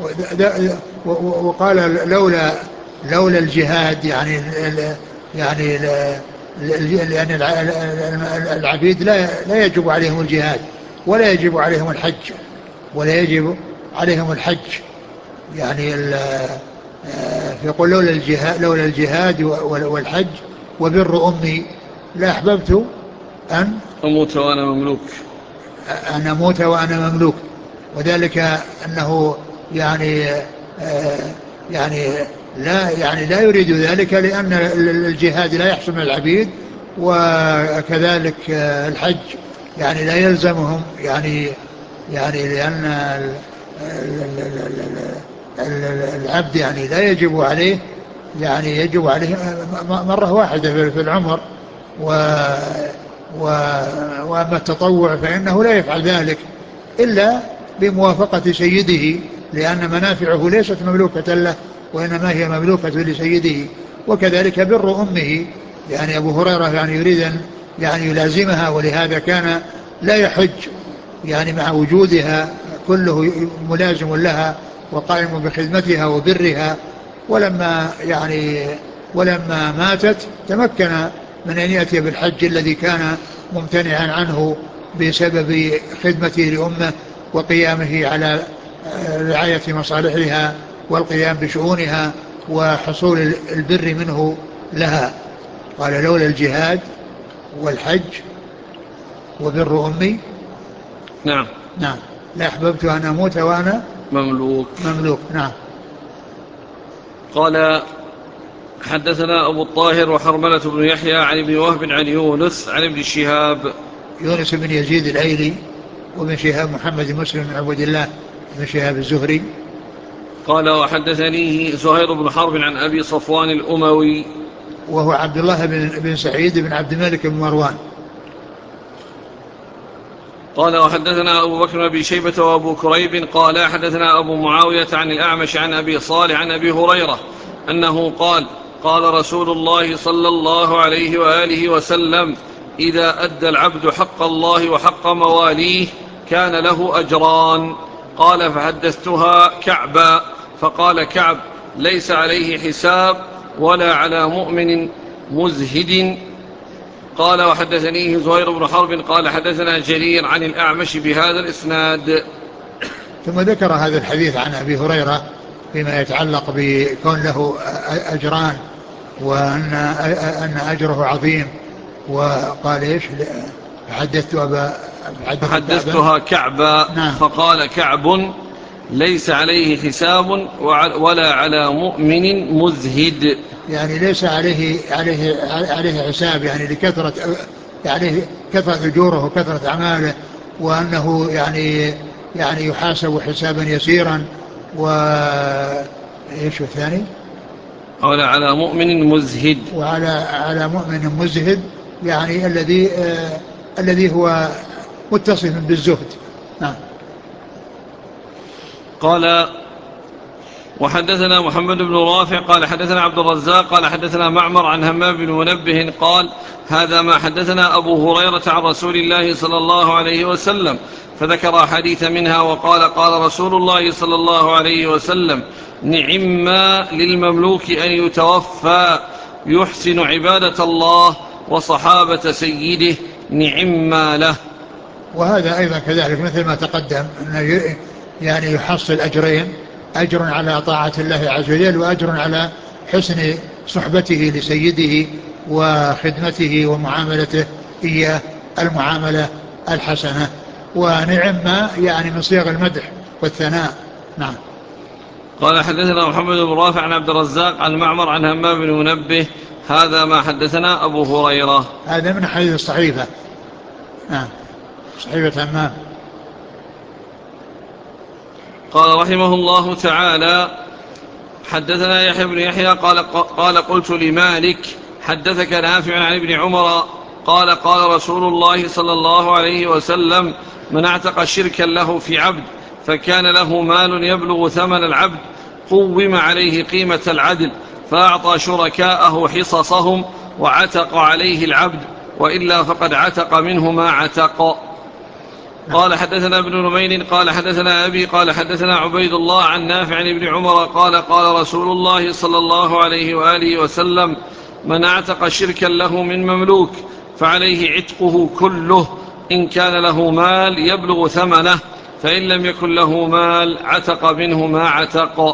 وقال لولا لولا الجهاد يعني يعني لأن العبيد لا لا يجب عليهم الجهاد ولا يجب عليهم الحج ولا يجب عليهم الحج يعني يقول لولا الجهاد لولا الجهاد والحج وبر أمي لا أحببت أن أموت وأنا مملوك أن أموت وأنا مملوك. وذلك أنه يعني يعني لا يعني لا يريد ذلك لأن الجهاد لا يحصل من العبيد، وكذلك الحج يعني لا يلزمهم يعني يعني لأن العبد يعني لا يجب عليه يعني يجب عليه مرة واحدة في العمر، و وأما التطوع فإنه لا يفعل ذلك إلا بموافقة سيده، لأن منافعه ليست مملوكة له وإنما هي مملوكة لسيده. وكذلك بر أمه، يعني أبو هريرة يعني يريد أن يعني يلازمها، ولهذا كان لا يحج يعني مع وجودها، كله ملازم لها وقائم بخدمتها وبرها. ولما يعني ولما ماتت تمكن من أن يأتي بالحج الذي كان ممتنعا عنه بسبب خدمته لأمه وقيامه على رعاية مصالحها والقيام بشؤونها وحصول البر منه لها. قال لولا الجهاد والحج وبر أمي نعم نعم لا أحببت أن أموت وأنا مملوك مملوك. نعم. قال حدثنا أبو الطاهر وحرملة بن يحيى عن ابن وهب عن يونس عن ابن شهاب يونس بن يزيد الأيلي وابن شهاب محمد بن مسلم بن عبد الله بن شهاب الزهري. قال وحدثنيه زهير بن حرب عن أبي صفوان الأموي وهو عبد الله بن, بن سعيد بن عبد الملك بن مروان. قال وحدثنا أبو بكر بن شيبة وأبو كريب قال حدثنا أبو معاوية عن الأعمش عن أبي صالح عن أبي هريرة أنه قال قال رسول الله صلى الله عليه وآله وسلم إذا أدى العبد حق الله وحق مواليه كان له أجران. قال فحدثتها كعبا فقال كعب ليس عليه حساب ولا على مؤمن مزهد. قال وحدثنيه زهير بن حرب قال حدثنا جرير عن الأعمش بهذا الإسناد. ثم ذكر هذا الحديث عن أبي هريرة فيما يتعلق بكون له أجران وأن أن أجره عظيم. وقال إيش حدثت أبا حدثتها كعبا نعم. فقال كعب ليس عليه حساب ولا على مؤمن مزهد، يعني ليس عليه عليه عليه حساب يعني لكثرة يعني كثرة أجوره وكثرة أعماله، وأنه يعني يعني يحاسب حسابا يسيرا. و ايش الثاني؟ ولا على مؤمن مزهد، وعلى على مؤمن مزهد يعني الذي آه الذي هو متصف بالزهد. نعم. قال وحدثنا محمد بن رافع قال حدثنا عبد الرزاق قال حدثنا معمر عن همام بن منبه قال هذا ما حدثنا أبو هريرة عن رسول الله صلى الله عليه وسلم، فذكر حديث منها وقال قال رسول الله صلى الله عليه وسلم نعما للمملوك أن يتوفى يحسن عبادة الله وصحابة سيده نعما له. وهذا أيضا كذلك مثل ما تقدم أنه يعني يحصل أجرين، أجر على طاعة الله عز وجل وأجر على حسن صحبته لسيده وخدمته ومعاملته إياه المعاملة الحسنة. ونعم يعني من صيغ المدح والثناء. نعم. قال حدثنا محمد بن رافع عن عبد الرزاق عن معمر عن همام بن منبه هذا ما حدثنا أبو هريرة. هذا من حديث الصحيفة. نعم صحيفة همام. قال رحمه الله تعالى حدثنا يحيى بن يحيى قال, قال قلت لمالك حدثك نافع عن ابن عمر قال قال رسول الله صلى الله عليه وسلم من اعتق شركا له في عبد فكان له مال يبلغ ثمن العبد قوم عليه قيمة العدل فأعطى شركاءه حصصهم وعتق عليه العبد، وإلا فقد عتق منه ما عتق. قال حدثنا ابن نمير قال حدثنا أبي قال حدثنا عبيد الله عن نافع عن ابن عمر قال قال رسول الله صلى الله عليه وآله وسلم: من اعتق شركا له من مملوك فعليه عتقه كله إن كان له مال يبلغ ثمنه، فإن لم يكن له مال عتق منه ما عتق.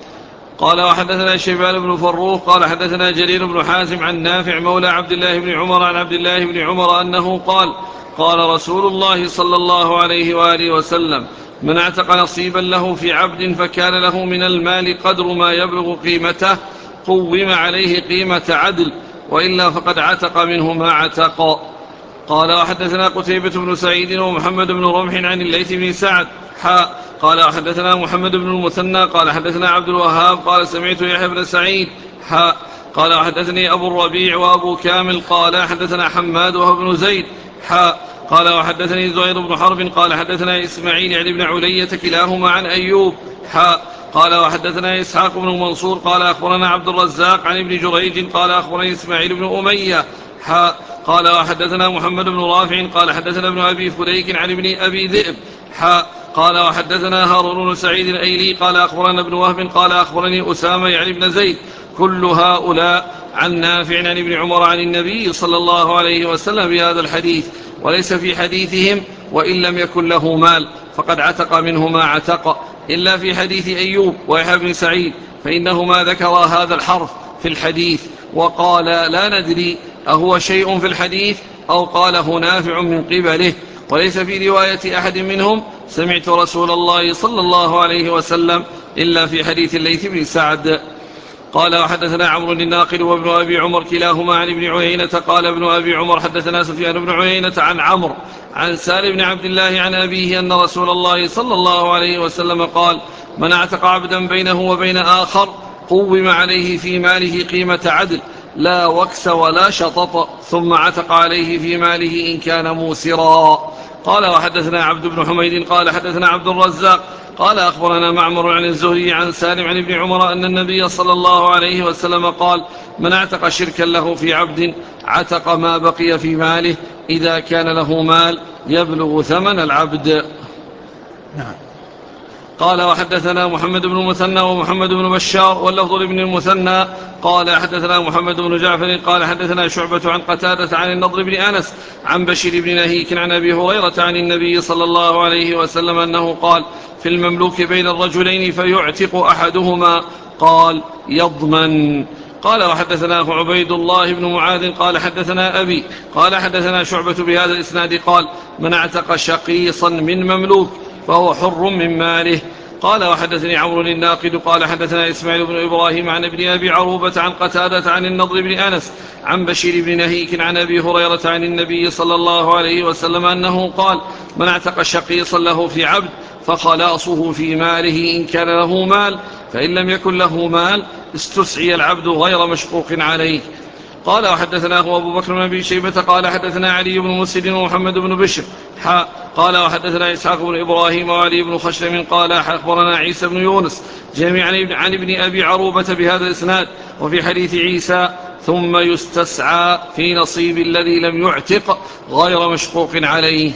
قال وحدثنا شيبان بن فروخ قال حدثنا جرير بن حازم عن نافع مولى عبد الله بن عمر عن عبد الله بن عمر أنه قال: قال رسول الله صلى الله عليه وآله وسلم: من اعتق نصيبا له في عبد فكان له من المال قدر ما يبلغ قيمته قوم عليه قيمة عدل، وإلا فقد عتق منه ما عتق. قال وحدثنا قتيبة بن سعيد ومحمد بن رمح عن الليث بن سعد حاء قال وحدثنا محمد بن المثنى قال حدثنا عبد الوهاب قال سمعت يحيى بن سعيد حاء قال وحدثني أبو الربيع وأبو كامل قال حدثنا حماد وهو بن زيد حاء قال وحدثني زهير بن حرب قال حدثنا إسماعيل عن ابن علية كلاهما عن أيوب حاء قال وحدثنا إسحاق بن منصور قال أخبرنا عبد الرزاق عن ابن جريج قال أخبرني إسماعيل بن أمية حاء قال وحدثنا محمد بن رافع قال حدثنا ابن أبي فديك عن ابن أبي ذئب حاء قال وحدثنا هارون بن سعيد الأيلي قال أخبرنا ابن وهب قال أخبرني أسامة يعني ابن زيد كل هؤلاء عن نافع عن ابن عمر عن النبي صلى الله عليه وسلم بهذا الحديث، وليس في حديثهم وإن لم يكن له مال فقد عتق منه ما عتق، إلا في حديث أيوب ويحيى بن سعيد فإنهما ذكرا هذا الحرف في الحديث وقال لا ندري أهو شيء في الحديث أو قاله نافع من قبله، وليس في رواية أحد منهم سمعت رسول الله صلى الله عليه وسلم إلا في حديث الليث بن سعد. قال وحدثنا عمرو الناقد وابن أبي عمر كلاهما عن ابن عيينة قال ابن أبي عمر حدثنا سفيان بن عيينة عن عمرو عن سالم بن عبد الله عن أبيه أن رسول الله صلى الله عليه وسلم قال: من اعتق عبدا بينه وبين آخر قوم عليه في ماله قيمة عدل لا وكس ولا شطط، ثم عتق عليه في ماله إن كان موسرا. قال وحدثنا عبد بن حميد قال حدثنا عبد الرزاق قال أخبرنا معمر عن الزهري عن سالم عن ابن عمر أن النبي صلى الله عليه وسلم قال: من اعتق شركا له في عبد عتق ما بقي في ماله إذا كان له مال يبلغ ثمن العبد. نعم. قال وحدثنا محمد بن المثنى ومحمد بن بشار واللفظ لابن المثنى قال حدثنا محمد بن جعفر قال حدثنا شعبة عن قتادة عن النضر بن أنس عن بشير بن نهيك عن أبي هريرة عن النبي صلى الله عليه وسلم أنه قال: في المملوك بين الرجلين فيعتق أحدهما قال: يضمن. قال وحدثناه عبيد الله بن معاذ قال حدثنا أبي قال حدثنا شعبة بهذا الإسناد قال: من اعتق شقيصا من مملوك فهو حر من ماله. قال وحدثني عمرو الناقد قال حدثنا إسماعيل بن إبراهيم عن ابن أبي عروبة عن قتادة عن النضر بن أنس عن بشير بن نهيك عن أبي هريرة عن النبي صلى الله عليه وسلم أنه قال: من اعتق شقيصا له في عبد فخلاصه في ماله إن كان له مال، فإن لم يكن له مال استسعي العبد غير مشقوق عليه. قال وحدثناه أبو بكر بن أبي شيبة قال حدثنا علي بن مسلم ومحمد بن بشر حاء قال وحدثنا إسحاق بن إبراهيم وعلي بن خشرم قال أخبرنا عيسى بن يونس جميعا عن ابن أبي عروبة بهذا الإسناد. وفي حديث عيسى: ثم يستسعى في نصيب الذي لم يعتق غير مشقوق عليه.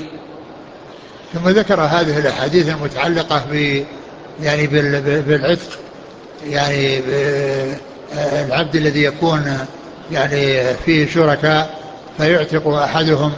ثم ذكر هذه الأحاديث المتعلقة ب يعني بالعتق، يعني العبد الذي يكون يعني فيه شركاء فيعتق أحدهم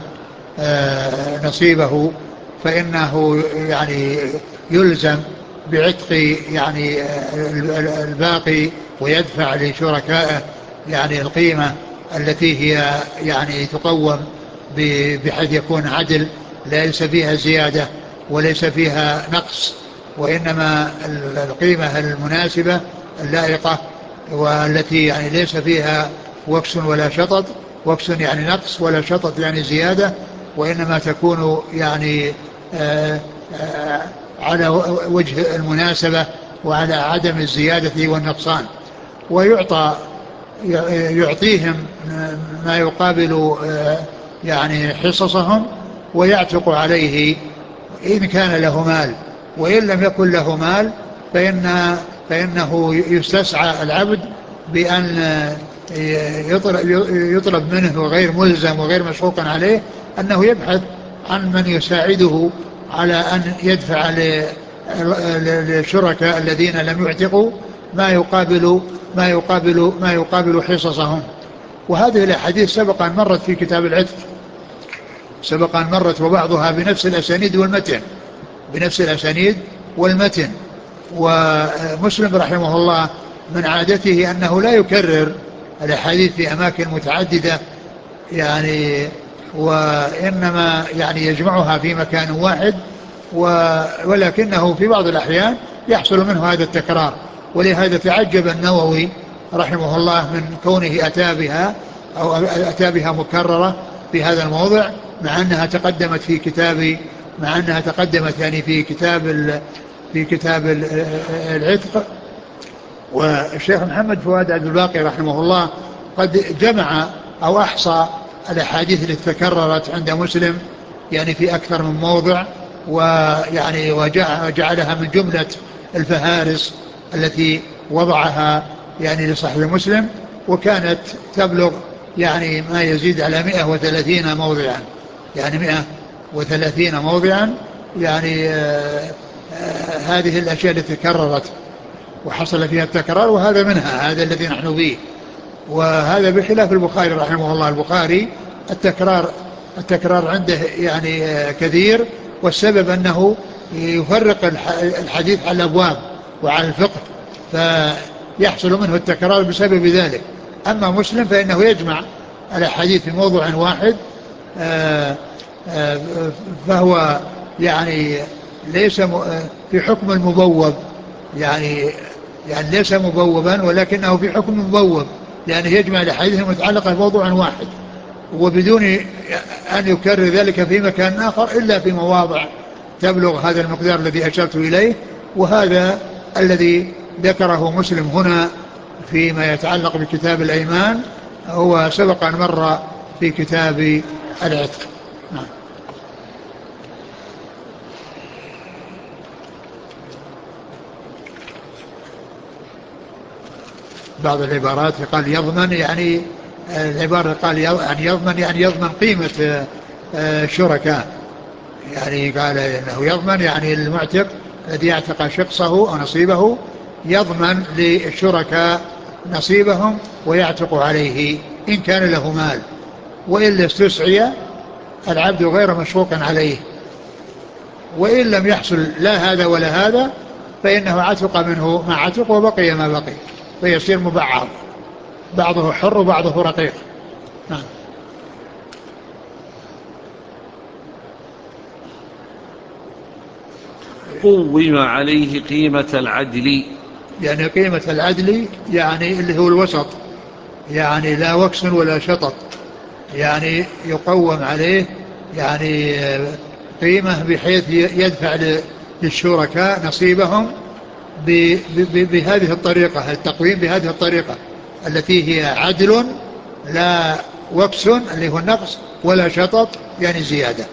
نصيبه فإنه يعني يلزم بعتق يعني الباقي ويدفع لشركائه يعني القيمة التي هي يعني تقوم بحيث يكون عدل ليس فيها زيادة وليس فيها نقص، وإنما القيمة المناسبة اللائقة والتي يعني ليس فيها وكس ولا شطط، وكس يعني نقص ولا شطط يعني زيادة، وإنما تكون يعني آآ آآ على وجه المناسبة وعلى عدم الزيادة والنقصان. ويعطى يعطيهم ما يقابل يعني حصصهم ويعتق عليه إن كان له مال، وإن لم يكن له مال فإن فإنه يستسعى العبد بأن يطلب منه وغير ملزم وغير مشقوق عليه أنه يبحث عن من يساعده على أن يدفع للشركاء الذين لم يعتقوا ما يقابل ما يقابل ما يقابل حصصهم. وهذه الأحاديث سبق أن مرت في كتاب العتق، سبق أن مرت وبعضها بنفس الأسانيد والمتن بنفس الأسانيد والمتن. ومسلم رحمه الله من عادته أنه لا يكرر الأحاديث في أماكن متعددة يعني، وإنما يعني يجمعها في مكان واحد، ولكنه في بعض الأحيان يحصل منه هذا التكرار. ولهذا تعجب النووي رحمه الله من كونه أتى بها أو أتى بها مكررة في هذا الموضع، مع أنها تقدمت في كتاب مع أنها تقدمت يعني في كتاب في كتاب العتق. والشيخ محمد فؤاد عبد الباقي رحمه الله قد جمع أو أحصى الأحاديث التي تكررت عند مسلم يعني في أكثر من موضع، ويعني وجعلها من جملة الفهارس التي وضعها يعني لصحيح مسلم، وكانت تبلغ يعني ما يزيد على مئة وثلاثين موضعا، يعني مئة وثلاثين موضعا يعني آآ آآ هذه الأشياء التي تكررت وحصل فيها التكرار، وهذا منها، هذا الذي نحن فيه. وهذا بخلاف البخاري رحمه الله. البخاري التكرار التكرار عنده يعني كثير، والسبب أنه يفرق الحديث على الأبواب وعلى الفقه، فيحصل منه التكرار بسبب ذلك. أما مسلم فإنه يجمع الحديث في موضوع واحد، آآ آآ فهو يعني ليس في حكم المبوب، يعني يعني ليس مبوبا ولكنه في حكم مبوب، لأنه يجمع الأحاديث المتعلقة بموضوع واحد، وبدون أن يكرر ذلك في مكان آخر إلا في مواضع تبلغ هذا المقدار الذي أشرت إليه. وهذا الذي ذكره مسلم هنا فيما يتعلق بكتاب الأيمان هو سبق أن مر في كتاب العتق. نعم. بعض العبارات قال يضمن، يعني العبارة قال يعني يضمن يعني يضمن قيمة الشركاء، يعني قال إنه يضمن يعني المعتق الذي يعتق شخصه أو نصيبه يضمن للشركاء نصيبهم ويعتق عليه إن كان له مال، وإلا استسعي العبد غير مشقوق عليه. وإن لم يحصل لا هذا ولا هذا فإنه عتق منه ما عتق وبقي ما بقي، فيصير مبعض، بعضه حر وبعضه رقيق. نعم. قوم عليه قيمة العدل، يعني قيمة العدل يعني اللي هو الوسط، يعني لا وكس ولا شطط، يعني يقوم عليه يعني قيمة بحيث يدفع للشركاء نصيبهم بهذه الطريقة، التقويم بهذه الطريقة التي هي عدل، لا وكس اللي هو النقص ولا شطط يعني زيادة.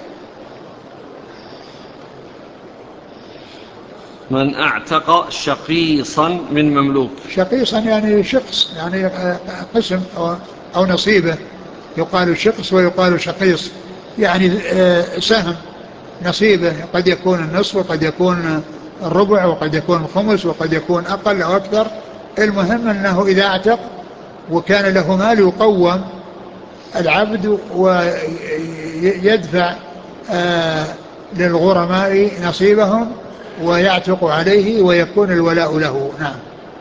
من اعتق شقيصا من مملوك. شقيصا يعني شخص، يعني قسم أو, أو نصيبه، يقال شقص ويقال شقيص، يعني سهم نصيبه، قد يكون النصف وقد يكون الربع وقد يكون الخمس وقد يكون أقل أو أكثر. المهم أنه إذا اعتق وكان له مال يقوم العبد ويدفع للغرماء نصيبهم ويعتق عليه ويكون الولاء له. نعم.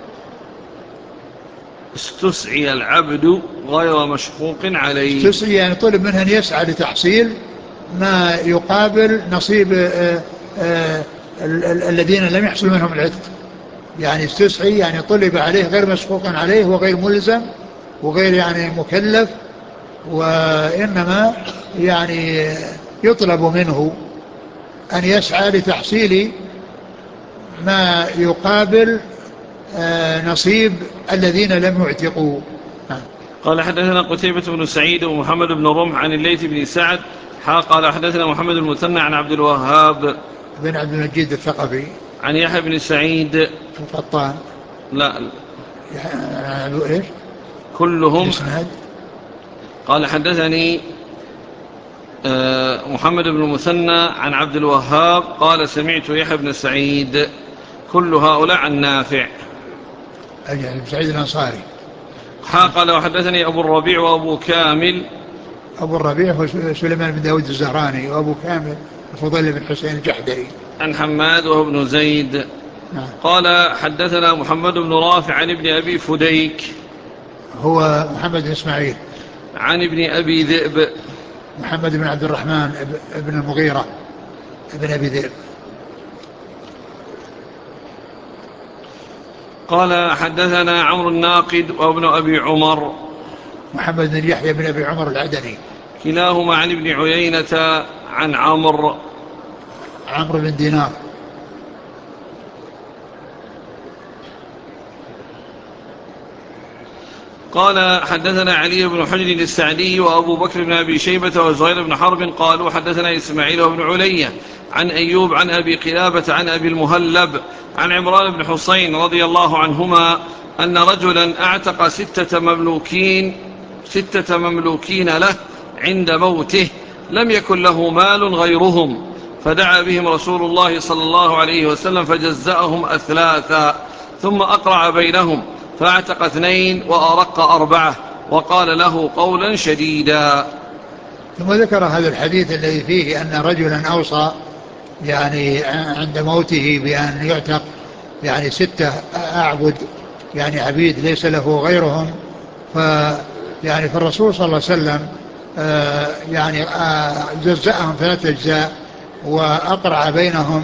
استسعي العبد غير مشقوق عليه. استسعي يعني طلب منه أن يسعى لتحصيل ما يقابل نصيب آآ آآ الذين لم يحصل منهم العتق. يعني استسعي يعني طلب عليه غير مشقوق عليه وغير ملزم وغير يعني مكلف، وإنما يعني يطلب منه أن يسعى لتحصيل ما يقابل نصيب الذين لم يعتقوا. قال حدثنا قتيبة بن سعيد ومحمد بن رمح عن الليث بن سعد قال حدثنا محمد المثنى عن عبد الوهاب بن عبد المجيد الثقفي عن يحيى بن سعيد القطان لا يعني إيش كلهم. الإسناد؟ قال حدثني محمد بن المثنى عن عبد الوهاب قال سمعت يحيى بن سعيد كل هؤلاء عن نافع. أجل سعيد الأنصاري. قال وحدثني أبو الربيع وأبو كامل. أبو الربيع هو سليمان بن داود الزهراني، وأبو كامل الفضيل بن حسين الجحدري. عن حماد وهو ابن زيد. نعم. قال حدثنا محمد بن رافع عن ابن أبي فديك هو محمد بن إسماعيل عن ابن أبي ذئب محمد بن عبد الرحمن ابن المغيرة ابن أبي ذئب. قال حدثنا عمرو الناقد وابن أبي عمر محمد بن يحيى بن أبي عمر العدني كلاهما عن ابن عيينة عن عمرو عمرو بن دينار. قال حدثنا علي بن حجر السعدي وأبو بكر بن أبي شيبة وزهير بن حرب قالوا حدثنا إسماعيل بن علية عن أيوب عن أبي قلابة عن أبي المهلب عن عمران بن حسين رضي الله عنهما أن رجلا أعتق ستة مملوكين ستة مملوكين له عند موته لم يكن له مال غيرهم، فدعا بهم رسول الله صلى الله عليه وسلم فجزأهم أثلاثا ثم أقرع بينهم فاعتق اثنين وأرق أربعة وقال له قولا شديدا. ثم ذكر هذا الحديث الذي فيه أن رجلا أوصى يعني عند موته بأن يعتق يعني ستة أعبد يعني عبيد ليس له غيرهم، ف يعني فالرسول صلى الله عليه وسلم آه يعني آه جزأهم ثلاثة أجزاء وأقرع بينهم،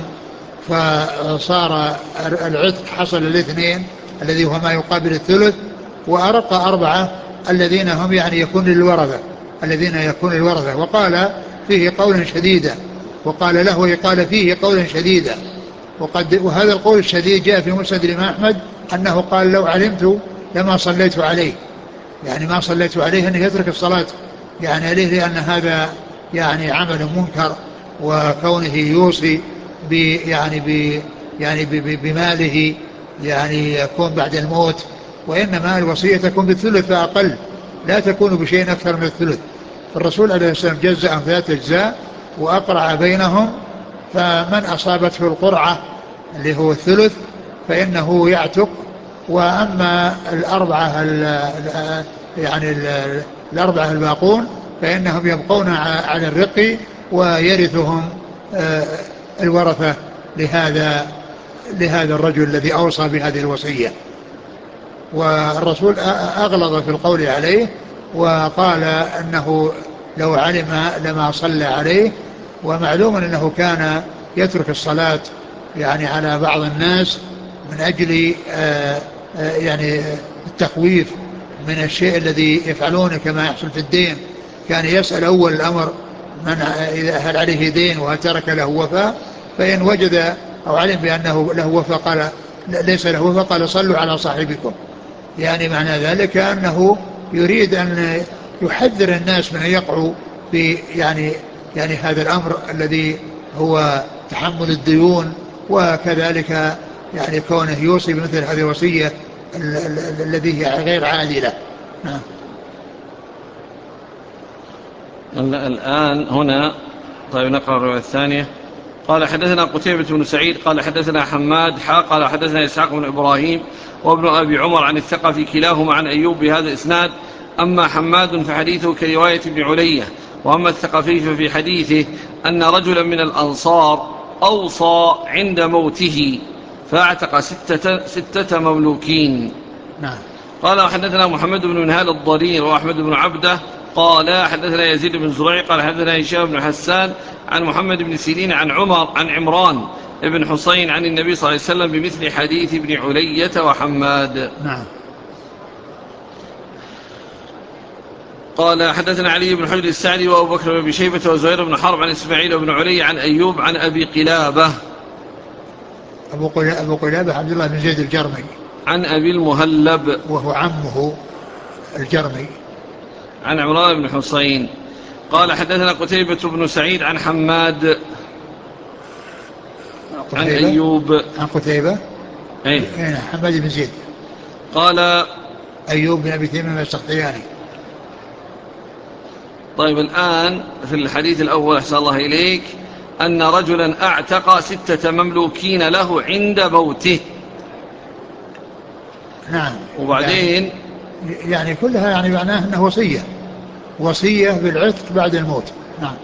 فصار العتق حصل الاثنين الذي هو ما يقابل الثلث، وأرق أربعة الذين هم يعني يكون للورثة الذين يكون للورثة. وقال فيه قولا شديدا، وقال له قال فيه قولا شديدا. وقد وهذا القول الشديد جاء في مسند الإمام أحمد أنه قال لو علمت لما صليت عليه، يعني ما صليت عليه أنه يترك الصلاة يعني عليه، لأن هذا يعني عمل منكر، وكونه يوصي ب يعني ب يعني بماله يعني يكون بعد الموت، وإنما الوصية تكون بالثلث فأقل، لا تكون بشيء أكثر من الثلث. فالرسول عليه السلام جزأهم ثلاثة أجزاء وأقرع بينهم، فمن أصابته القرعة اللي هو الثلث فإنه يعتق، وأما الأربعة يعني الأربعة الباقون فإنهم يبقون على الرق ويرثهم الورثة لهذا لهذا الرجل الذي أوصى بهذه الوصية. والرسول أغلظ في القول عليه وقال أنه لو علم لما صلى عليه، ومعلوم أنه كان يترك الصلاة يعني على بعض الناس من أجل يعني التخويف من الشيء الذي يفعلونه، كما يحصل في الدين، كان يسأل أول الأمر من هل عليه دين وهل ترك له وفاء، فإن وجد أو علم بأنه له وفاء قال ليس له وفاء قال صلوا على صاحبكم. يعني معنى ذلك أنه يريد أن يحذر الناس من أن يقعوا في يعني يعني هذا الأمر الذي هو تحمل الديون، وكذلك يعني كونه يوصي بمثل هذه الوصية الذي هي غير عادلة. نعم. الآن هنا طيب نقرأ الرواية الثانية. قال حدثنا قتيبة بن سعيد قال حدثنا حماد حا قال حدثنا إسحاق بن إبراهيم وابن أبي عمر عن الثقفي كلاهما عن أيوب بهذا الإسناد. أما حماد فحديثه كرواية ابن علية، وأما الثقفي ففي حديثه أن رجلا من الأنصار أوصى عند موته فاعتق ستة, ستة مملوكين. نعم. قال حدثنا محمد بن منهال الضرير وأحمد بن عبده قال حدثنا يزيد بن زريع قال حدثنا هشام بن حسان عن محمد بن سيرين عن عمر عن عمران بن حسين عن النبي صلى الله عليه وسلم بمثل حديث ابن علية وحماد. نعم. قال حدثنا علي بن حجر السعدي وأبو بكر بن شيبة وزهير بن حرب عن إسماعيل بن علي عن أيوب عن أبي قلابة أبو قلابة عبد الله بن زيد الجرمي عن أبي المهلب وهو عمه الجرمي عن عمران بن حسين. قال حدثنا قتيبة بن سعيد عن حماد عن أيوب عن قتيبة أيه؟ حماد بن زيد قال أيوب بن أبي تميم السختياني. طيب الآن في الحديث الأول أحسن الله إليك أن رجلا أعتق ستة مملوكين له عند موته. نعم. وبعدين يعني, يعني كلها يعني معناه أنه وصية وصية بالعتق بعد الموت. نعم.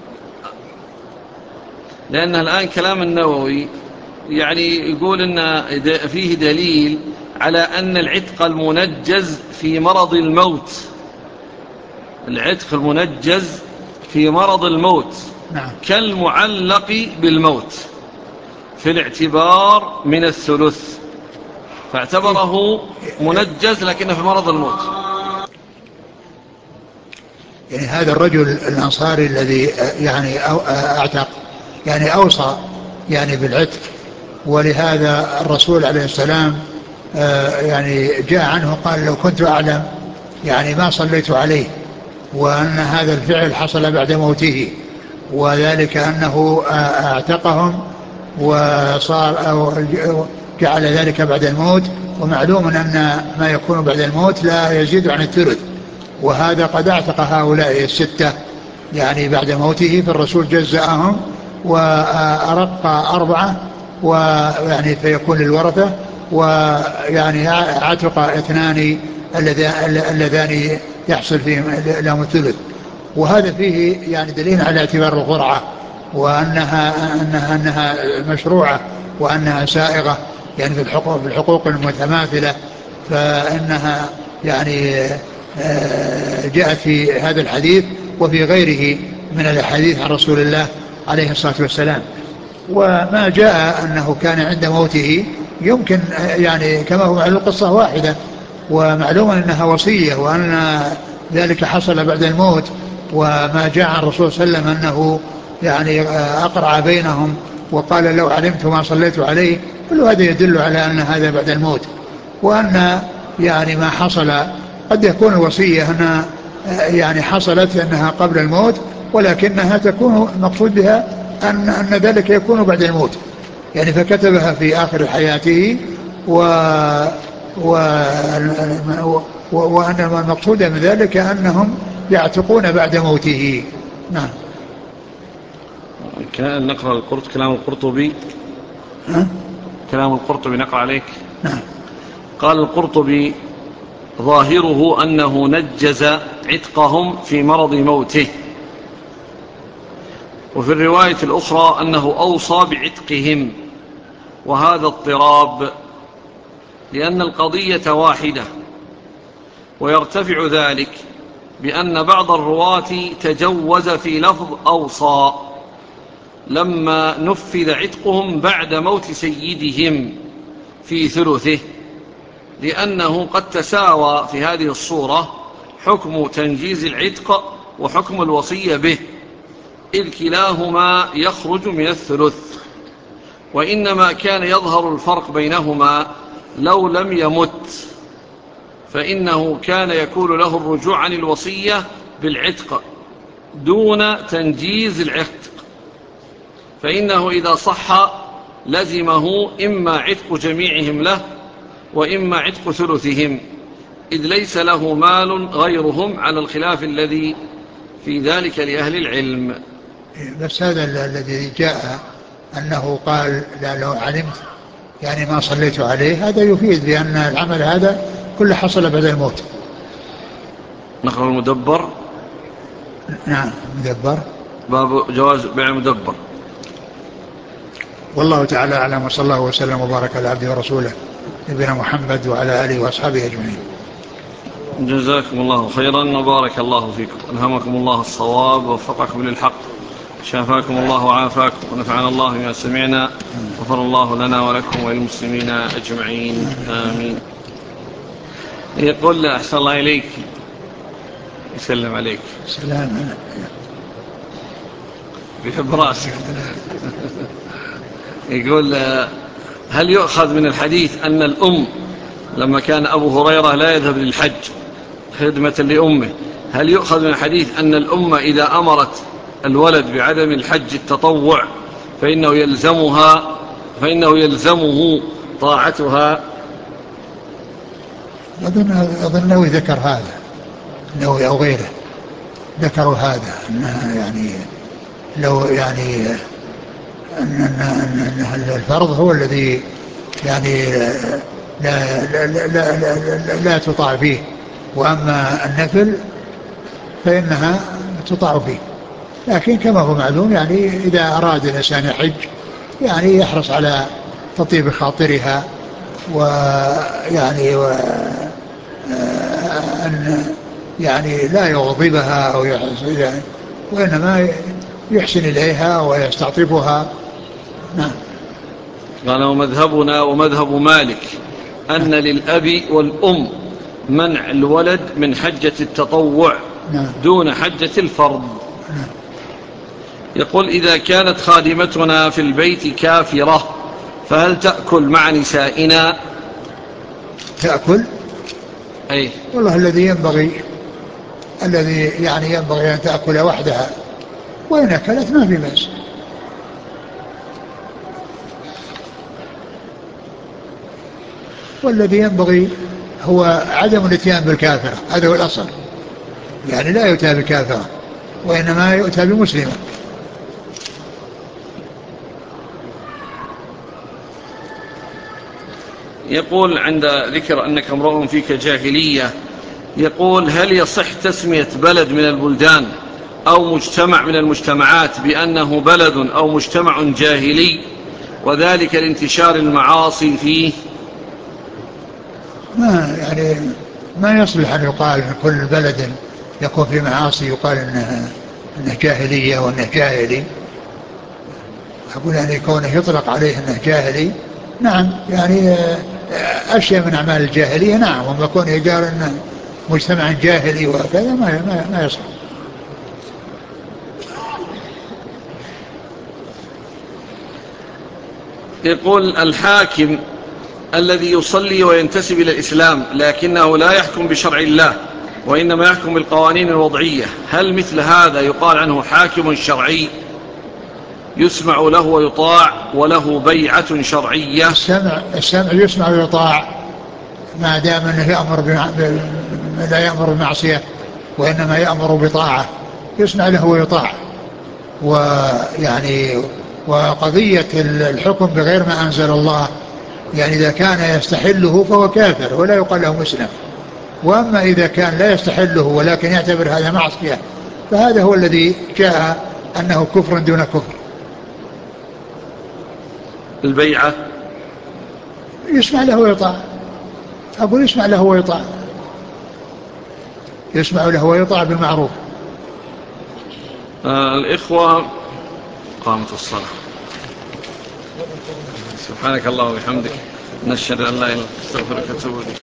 لأن الآن كلام النووي يعني يقول أن فيه دليل على أن العتق المنجز في مرض الموت، العتق المنجز في مرض الموت نعم. كالمعلق بالموت في الاعتبار من الثلث، فاعتبره منجز لكنه في مرض الموت. يعني هذا الرجل الأنصاري الذي يعني أعتق يعني أوصى يعني بالعتق، ولهذا الرسول عليه السلام يعني جاء عنه قال لو كنت أعلم يعني ما صليت عليه، وأن هذا الفعل حصل بعد موته، وذلك أنه اعتقهم وصار أو جعل ذلك بعد الموت، ومعلوم أن ما يكون بعد الموت لا يزيد عن الثلث، وهذا قد اعتق هؤلاء الستة يعني بعد موته، فالرسول جزأهم وأرق أربعة ويعني فيكون للورثة، ويعني عتق اثنان اللذان يحصل فيهم لهم الثلث. وهذا فيه يعني دليل على اعتبار القرعة، وأنها أنها أنها مشروعة وأنها سائغة يعني في الحقوق في الحقوق المتماثلة، فإنها يعني جاءت في هذا الحديث وفي غيره من الحديث عن رسول الله عليه الصلاة والسلام. وما جاء أنه كان عند موته يمكن يعني كما هو على القصة واحدة، ومعلوم أنها وصية وأن ذلك حصل بعد الموت، وما جاء عن الرسول صلى الله عليه وسلم أنه يعني أقرع بينهم وقال لو علمت ما صليت عليه، كل هذا يدل على أن هذا بعد الموت، وأن يعني ما حصل قد يكون الوصية أنها يعني حصلت أنها قبل الموت، ولكنها تكون مقصود بها أن, أن ذلك يكون بعد الموت يعني فكتبها في آخر حياته، و و وأن المقصود من ذلك أنهم يعتقون بعد موته. نعم. كان نقرأ القرط كلام القرطبي. ها؟ كلام القرطبي نقرأ عليك. نعم. قال القرطبي ظاهره أنه نجز عتقهم في مرض موته، وفي الرواية الأخرى أنه أوصى بعتقهم، وهذا اضطراب لأن القضية واحدة، ويرتفع ذلك بأن بعض الرواة تجوز في لفظ أوصى لما نفذ عتقهم بعد موت سيدهم في ثلثه، لأنه قد تساوى في هذه الصورة حكم تنجيز العتق وحكم الوصية به، إذ كلاهما يخرج من الثلث، وإنما كان يظهر الفرق بينهما لو لم يمت، فإنه كان يكون له الرجوع عن الوصية بالعتق دون تنجيز العتق، فإنه إذا صح لزمه إما عتق جميعهم له وإما عتق ثلثهم، إذ ليس له مال غيرهم على الخلاف الذي في ذلك لأهل العلم. بس هذا الذي جاء أنه قال لا لو علمت يعني ما صليت عليه، هذا يفيد بأن العمل هذا كله حصل بعد الموت. نقرأ المدبر. نعم مدبر. باب جواز بيع المدبر. والله تعالى أعلم، وصلى الله وسلم وبارك على عبده ورسوله نبينا محمد وعلى آله وأصحابه أجمعين. جزاكم الله خيرا وبارك الله فيكم، ألهمكم الله الصواب ووفقكم للحق، شافاكم الله وعافاكم، ونفعنا الله بما سمعنا، غفر الله لنا ولكم وللمسلمين أجمعين، آمين. يقول أحسن الله إليك، يسلم عليك. سلام. بيحب راسك. يقول هل يؤخذ من الحديث أن الأم لما كان أبو هريرة لا يذهب للحج خدمة لأمه، هل يؤخذ من الحديث أن الأم إذا أمرت الولد بعدم الحج التطوع فإنه يلزمها فإنه يلزمه طاعتها؟ أظن أظن النووي ذكر هذا، النووي أو غيره ذكروا هذا، أنها يعني لو يعني أن, أن, أن الفرض هو الذي يعني لا, لا, لا, لا, لا, لا, لا تطاع فيه، وأما النفل فإنها تطاع فيه. لكن كما هو معلوم يعني إذا أراد الإنسان يحج يعني يحرص على تطيب خاطرها، ويعني و أن يعني لا يغضبها أو يعني، وإنما يحسن إليها ويستعطفها. نعم. قال ومذهبنا ومذهب مالك أن للأب والأم منع الولد من حجة التطوع نعم. دون حجة الفرض. نعم. يقول إذا كانت خادمتنا في البيت كافرة فهل تأكل مع نسائنا؟ تأكل؟ أي والله الذي ينبغي الذي يعني ينبغي أن تأكل وحدها، وإن أكلت ما في بأس. والذي ينبغي هو عدم الاتيان بالكافرة، هذا هو الأصل، يعني لا يؤتى بكافرة وإنما يؤتى بمسلمة. يقول عند ذكر أنك امرؤ فيك جاهلية، يقول هل يصح تسمية بلد من البلدان أو مجتمع من المجتمعات بأنه بلد أو مجتمع جاهلي وذلك لانتشار المعاصي فيه؟ ما يعني ما يصلح أن يقال أن كل بلد يكون في معاصي يقال أنه, إنه جاهلية وأنه جاهلي. أقول يعني كونه يطلق عليه أنه جاهلي، نعم يعني أشياء من أعمال الجاهلية، نعم، وما كونه يقال أنه مجتمع جاهلي وكذا ما, ما, ما يصلح. يقول الحاكم الذي يصلي وينتسب إلى الإسلام لكنه لا يحكم بشرع الله وإنما يحكم بالقوانين الوضعية، هل مثل هذا يقال عنه حاكم شرعي يسمع له ويطاع وله بيعة شرعية؟ السمع السمع يسمع ويطاع ما دام أنه يأمر بمع... ب... لا يأمر بمعصية وإنما يأمر بطاعة، يسمع له ويطاع. ويعني وقضية الحكم بغير ما أنزل الله يعني إذا كان يستحله فهو كافر ولا يقال له مسلم، وأما إذا كان لا يستحله ولكن يعتبر هذا معصية فهذا هو الذي جاء أنه كفر دون كفر. البيعة يسمع له ويطاع، أقول يسمع له ويطاع، يسمع له ويطاع بالمعروف. آه الإخوة قامت الصلاة. سبحانك الله وبحمدك نشهد أن لا إله إلا أنت نستغفرك ونتوب إليك.